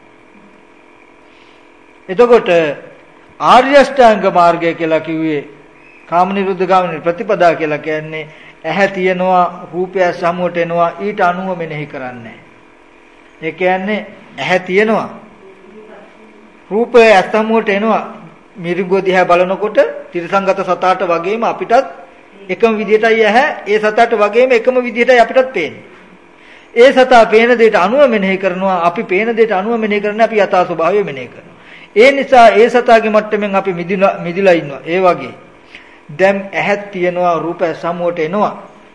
එතකොට ආර්ය අෂ්ටාංග මාර්ගය කියලා කිව්වේ කාම නිරුද්ධ ගාමිනී ප්‍රතිපදා කියලා කියන්නේ ඇහැ තියෙනවා රූපය සමුවට එනවා ඊට අනුව මෙනෙහි කරන්නේ. ඒ කියන්නේ ඇහැ තියෙනවා රූපය සමුවට එනවා මිරිඟුව දිහා බලනකොට තිරසංගත සතාට වගේම අපිටත් එකම විදිහටයි ඇහැ ඒ සතාට වගේම එකම විදිහටයි අපිටත් පේන්නේ. ඒ සතා පේන දෙයට අනුව මෙනෙහි කරනවා අපි පේන දෙයට අනුව මෙනෙහි කරන්නේ අපි යථා ස්වභාවය මෙනෙහි කරනවා. ඒ නිසා ඒ සතාගේ මට්ටමින් අපි මිදිලා ඉන්නවා. ඒ වගේ දැන් ඇහත් තියෙනවා රූපය සමුවට එනවා.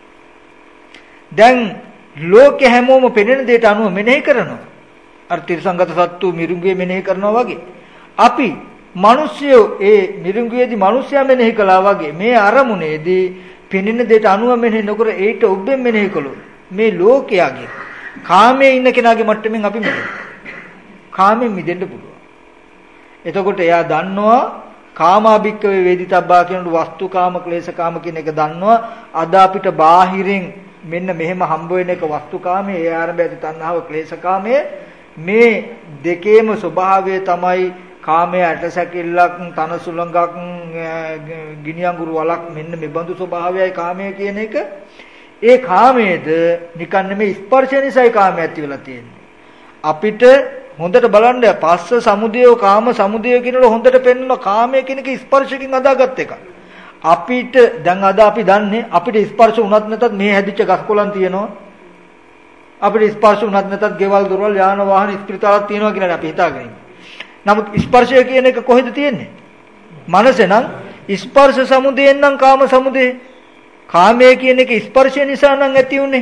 දැන් ලෝකේ හැමෝම පෙනෙන දෙයට අනුව මෙනෙහි කරනවා. අර තිරසංගත සත්තු මිරිඟුවේ මෙනෙහි කරනවා වගේ. අපි මිනිස්සු ඒ මිරිඟුවේදී මිනිස්සයා මෙනෙහි කළා වගේ මේ අරමුණේදී පෙනෙන දෙයට අනුව මෙනෙහි නොකර ඒට ඔබෙන් මෙනෙහි කළොත් මේ ලෝකයාගේ කාමයේ ඉන්න කෙනාගේ මට්ටමින් අපි කාමෙන් මිදෙන්න පුළුවන්. එතකොට එයා දන්නවා කාමාභික්කවේ වේදිතබ්බා කියන වස්තුකාම ක්ලේශකාම කියන එක දන්නවා. අද අපිට බාහිරින් මෙන්න මෙහෙම හම්බ වෙන එක වස්තුකාමයේ ඒ ආරම්භය ඇති තණ්හාව ක්ලේශකාමයේ මේ දෙකේම ස්වභාවය තමයි කාමයේ ඇටසැකිල්ලක් තනසුලඟක් ගිනි අඟුරු වලක් මෙන්න මේ බඳු ස්වභාවයයි කාමයේ කියන එක. ඒ කාමයේද නිකන් නෙමෙයි ස්පර්ශය නිසායි කාමය ඇති වෙලා තියෙන්නේ. අපිට හොඳට බලන්න පස්ස සමුදය කාම සමුදය කියනකොට හොඳට පෙන්වන කාමය කියන එක ස්පර්ශකින් අදාගත් එකක්. අපිට දැන් අද අපි දන්නේ අපිට ස්පර්ශ වුණත් නැතත් මේ හැදිච්ච ගස්කොලන් තියෙනවා. අපිට ස්පර්ශ වුණත් නැතත් ගෙවල් දොරවල් යාන වාහන ස්පිරිතාලක් තියෙනවා කියලා අපි හිතාගෙන ඉන්නේ. නමුත් ස්පර්ශය කියන එක කොහෙද තියෙන්නේ? මනසේ නම් ස්පර්ශ සමුදයෙන් නම් කාම සමුදය. කාමය කියන එක ස්පර්ශය නිසා නම් ඇති උනේ.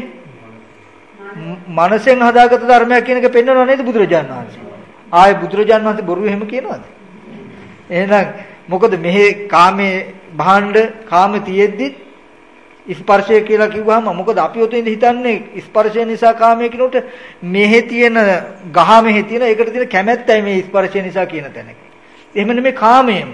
මනසෙන් හදාගත්ත ධර්මයක් කියන එක පෙන්වනව නේද බුදුරජාණන් වහන්සේ? ආයේ බුදුරජාණන් වහන්සේ බොරු එහෙම කියනවද? එහෙනම් මොකද මෙහි කාමේ භාණ්ඩ කාම තියෙද්දි ස්පර්ශය කියලා කිව්වහම මොකද අපි ඔතෙන්ද හිතන්නේ ස්පර්ශය නිසා කාමය කියනකොට මෙහි තියෙන ගහ මෙහි තියෙන ඒකට තියෙන කැමැත්තයි මේ ස්පර්ශය නිසා කියන තැනක. එහෙම නෙමෙයි කාමයම.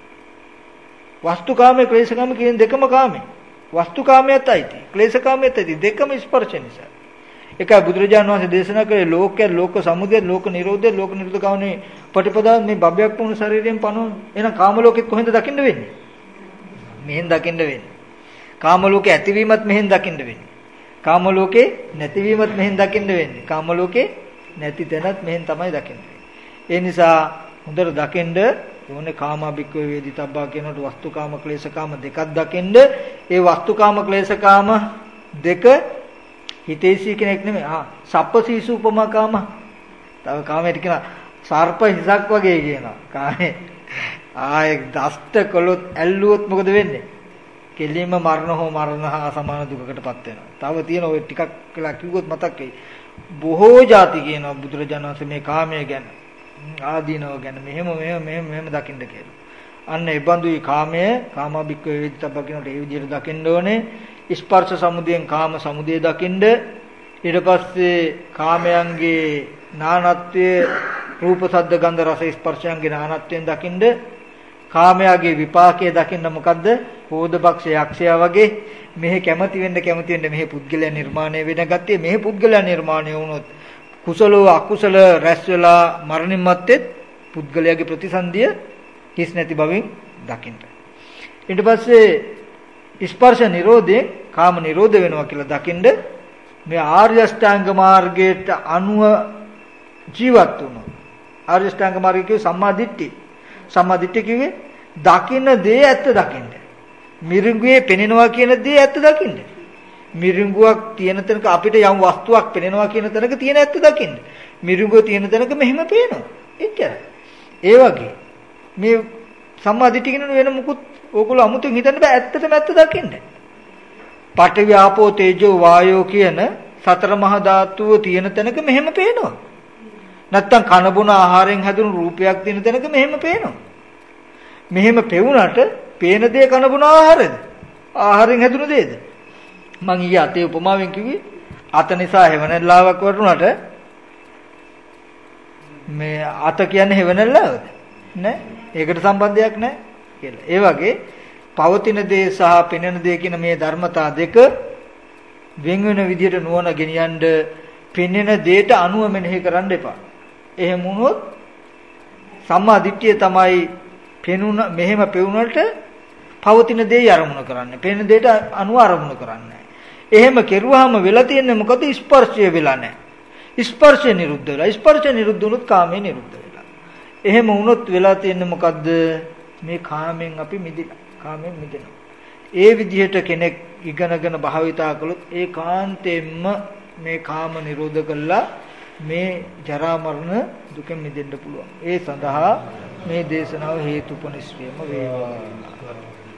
වස්තුකාමයේ ක්ලේශකාමයේ කියන දෙකම කාමේ. වස්තුකාමයේත් ඇති ක්ලේශකාමයේත් ඇති දෙකම ස්පර්ශ නිසා. ඒකයි බුදුරජාණන් වහන්සේ දේශනා කළේ ලෝකය ලෝක සමුදය ලෝක නිරෝධය ලෝක නිරෝධ ගාමනේ ප්‍රතිපදාව මේ බබයක් වුණු ශරීරයෙන් පනවන. එහෙනම් කාම ලෝකෙත් කොහෙන්ද දකින්න වෙන්නේ? මෙහෙන් දකින්න වෙන්නේ. කාම ලෝකේ ඇතිවීමත් මෙහෙන් දකින්න වෙන්නේ. කාම ලෝකේ නැතිවීමත් මෙහෙන් දකින්න වෙන්නේ. කාම ලෝකේ නැති තැනත් මෙහෙන් තමයි දකින්න වෙන්නේ. ඒ නිසා හොඳට දකින්න ඕනේ කාමාභික්ඛවේ වේදිතබ්බා කියනකොට වස්තුකාම ක්ලේශකාම දෙකක් දකින්න. ඒ වස්තුකාම ක්ලේශකාම දෙක හිතේසී කෙනෙක් නෙමෙයි. සප්පසීසු උපමාකාම. තව කාමයට කියන සර්ප හිසක් වගේ කියනවා. කාමේ ආයේ දෂ්ට කළොත් ඇල්ලුවොත් මොකද වෙන්නේ? කෙලින්ම මරණ හා සමාන දුකකටපත් වෙනවා. තව තියෙන ඔය ටිකක් කියලා කිව්වොත් මතක් වෙයි. බොහෝ જાති කියනවා බුදුරජාණන් වහන්සේ මේ කාමයේ ගැන ආදීනව ගැන මෙහෙම දකින්න කියලා. අන්න ඒ බඳුයි කාමය කාමාභික්ඛවේ වේදිතබ්බා කියනකොට ඒ විදිහට දකින්න ඕනේ. ස්පර්ශ සමුදයෙන් කාම සමුදය දකින්න. ඊට පස්සේ කාමයන්ගේ නානත්වයේ රූප සද්ද ගන්ධ රස ස්පර්ශයන්ගේ නානත්වයෙන් දකින්න. කාමයාගේ විපාකයේ දකින්න මොකද්ද? හෝදබක්ෂ යක්ෂයා වගේ මෙහි කැමති වෙන්න මෙහි පුද්ගලයා නිර්මාණය වෙන ගතිය. මෙහි පුද්ගලයා නිර්මාණය වුණොත් කුසලෝ අකුසල රැස් වෙලා මරණින් මත්තේ පුද්ගලයාගේ ප්‍රතිසන්දිය හිස් නැති බවින් දකින්න. ඊට පස්සේ ස්පර්ශ නිරෝධයෙන් කාම නිරෝධ වෙනවා කියලා දකින්න. මේ ආර්ය අෂ්ටාංග මාර්ගයට අනුව ජීවත් වුණා. ආර්ය අෂ්ටාංග මාර්ගය කිව්වේ සම්මා දිට්ඨිය. සම්මා දිට්ඨිය කිව්වේ දකින්න දේ ඇත්ත දකින්න. මිරිඟුවේ පෙනෙනවා කියන දේ ඇත්ත දකින්න. මිරිඟුවක් තියෙන තැනක අපිට යම් වස්තුවක් පෙනෙනවා කියන තැනක තියෙන ඇත්ත දකින්න. මිරිඟුව තියෙන තැනක මෙහෙම පේනවා. එච්චරයි. ඒ වගේ මේ සම්මා දිට්ඨිය කියන වෙන මුකුත් ඕගොල්ලෝ අමුතුන් හිතන්න බෑ. ඇත්තටම ඇත්ත දකින්න. පඨවි ආපෝ තේජෝ වායෝ කියන සතර මහා ධාතුව තියෙන තැනක මෙහෙම පේනවා. නැත්තම් කන බොන ආහාරයෙන් හැදුණු රූපයක් තියෙන තැනක මෙහෙම පේනවා. මෙහෙම පෙවුනට පේන දේ කන බොන ආහාරද? ආහාරයෙන් හැදුණු දේද? මං ඊයේ අතේ උපමාවෙන් කිව්වේ අත නිසා හැවණල්ලාවක් වටුණාට මේ අත කියන්නේ හැවණල්ලාවද? නෑ. ඒකට සම්බන්ධයක් නෑ කියලා. ඒ වගේ පවතින දේ සහ පෙනෙන දේ කියන මේ ධර්මතා දෙක වෙන වෙන විදිහට නුවණ ගෙනියන්න පෙනෙන දේට අනුව මෙනෙහි කරන්න එපා. එහෙම වුණොත් සම්මා දිට්ඨිය තමයි පෙනුන මෙහෙම පෙවුනට පවතින දේ අරමුණු කරන්නේ. පෙනෙන දේට අනුව අරමුණු කරන්නේ. එහෙම කෙරුවාම වෙලා තියෙන්නේ මොකද? ස්පර්ශය වෙලා නැහැ. ස්පර්ශය නිරුද්ධ වෙලා. ස්පර්ශය නිරුද්ධ වුණොත් කාමය නිරුද්ධ වෙලා. එහෙම වුණොත් වෙලා තියෙන්නේ මොකද්ද? මේ කාමෙන් අපි මිදෙනවා. කාමෙන් මිදෙනවා. ඒ විදිහට කෙනෙක් ඉගෙනගෙන භාවිතා කළොත් ඒකාන්තයෙන්ම මේ කාම නිරෝධ කළා මේ ජරා මරණ දුකෙන් මිදෙන්න පුළුවන්. ඒ සඳහා මේ දේශනාව හේතුපනිශ්‍රයම වේවා.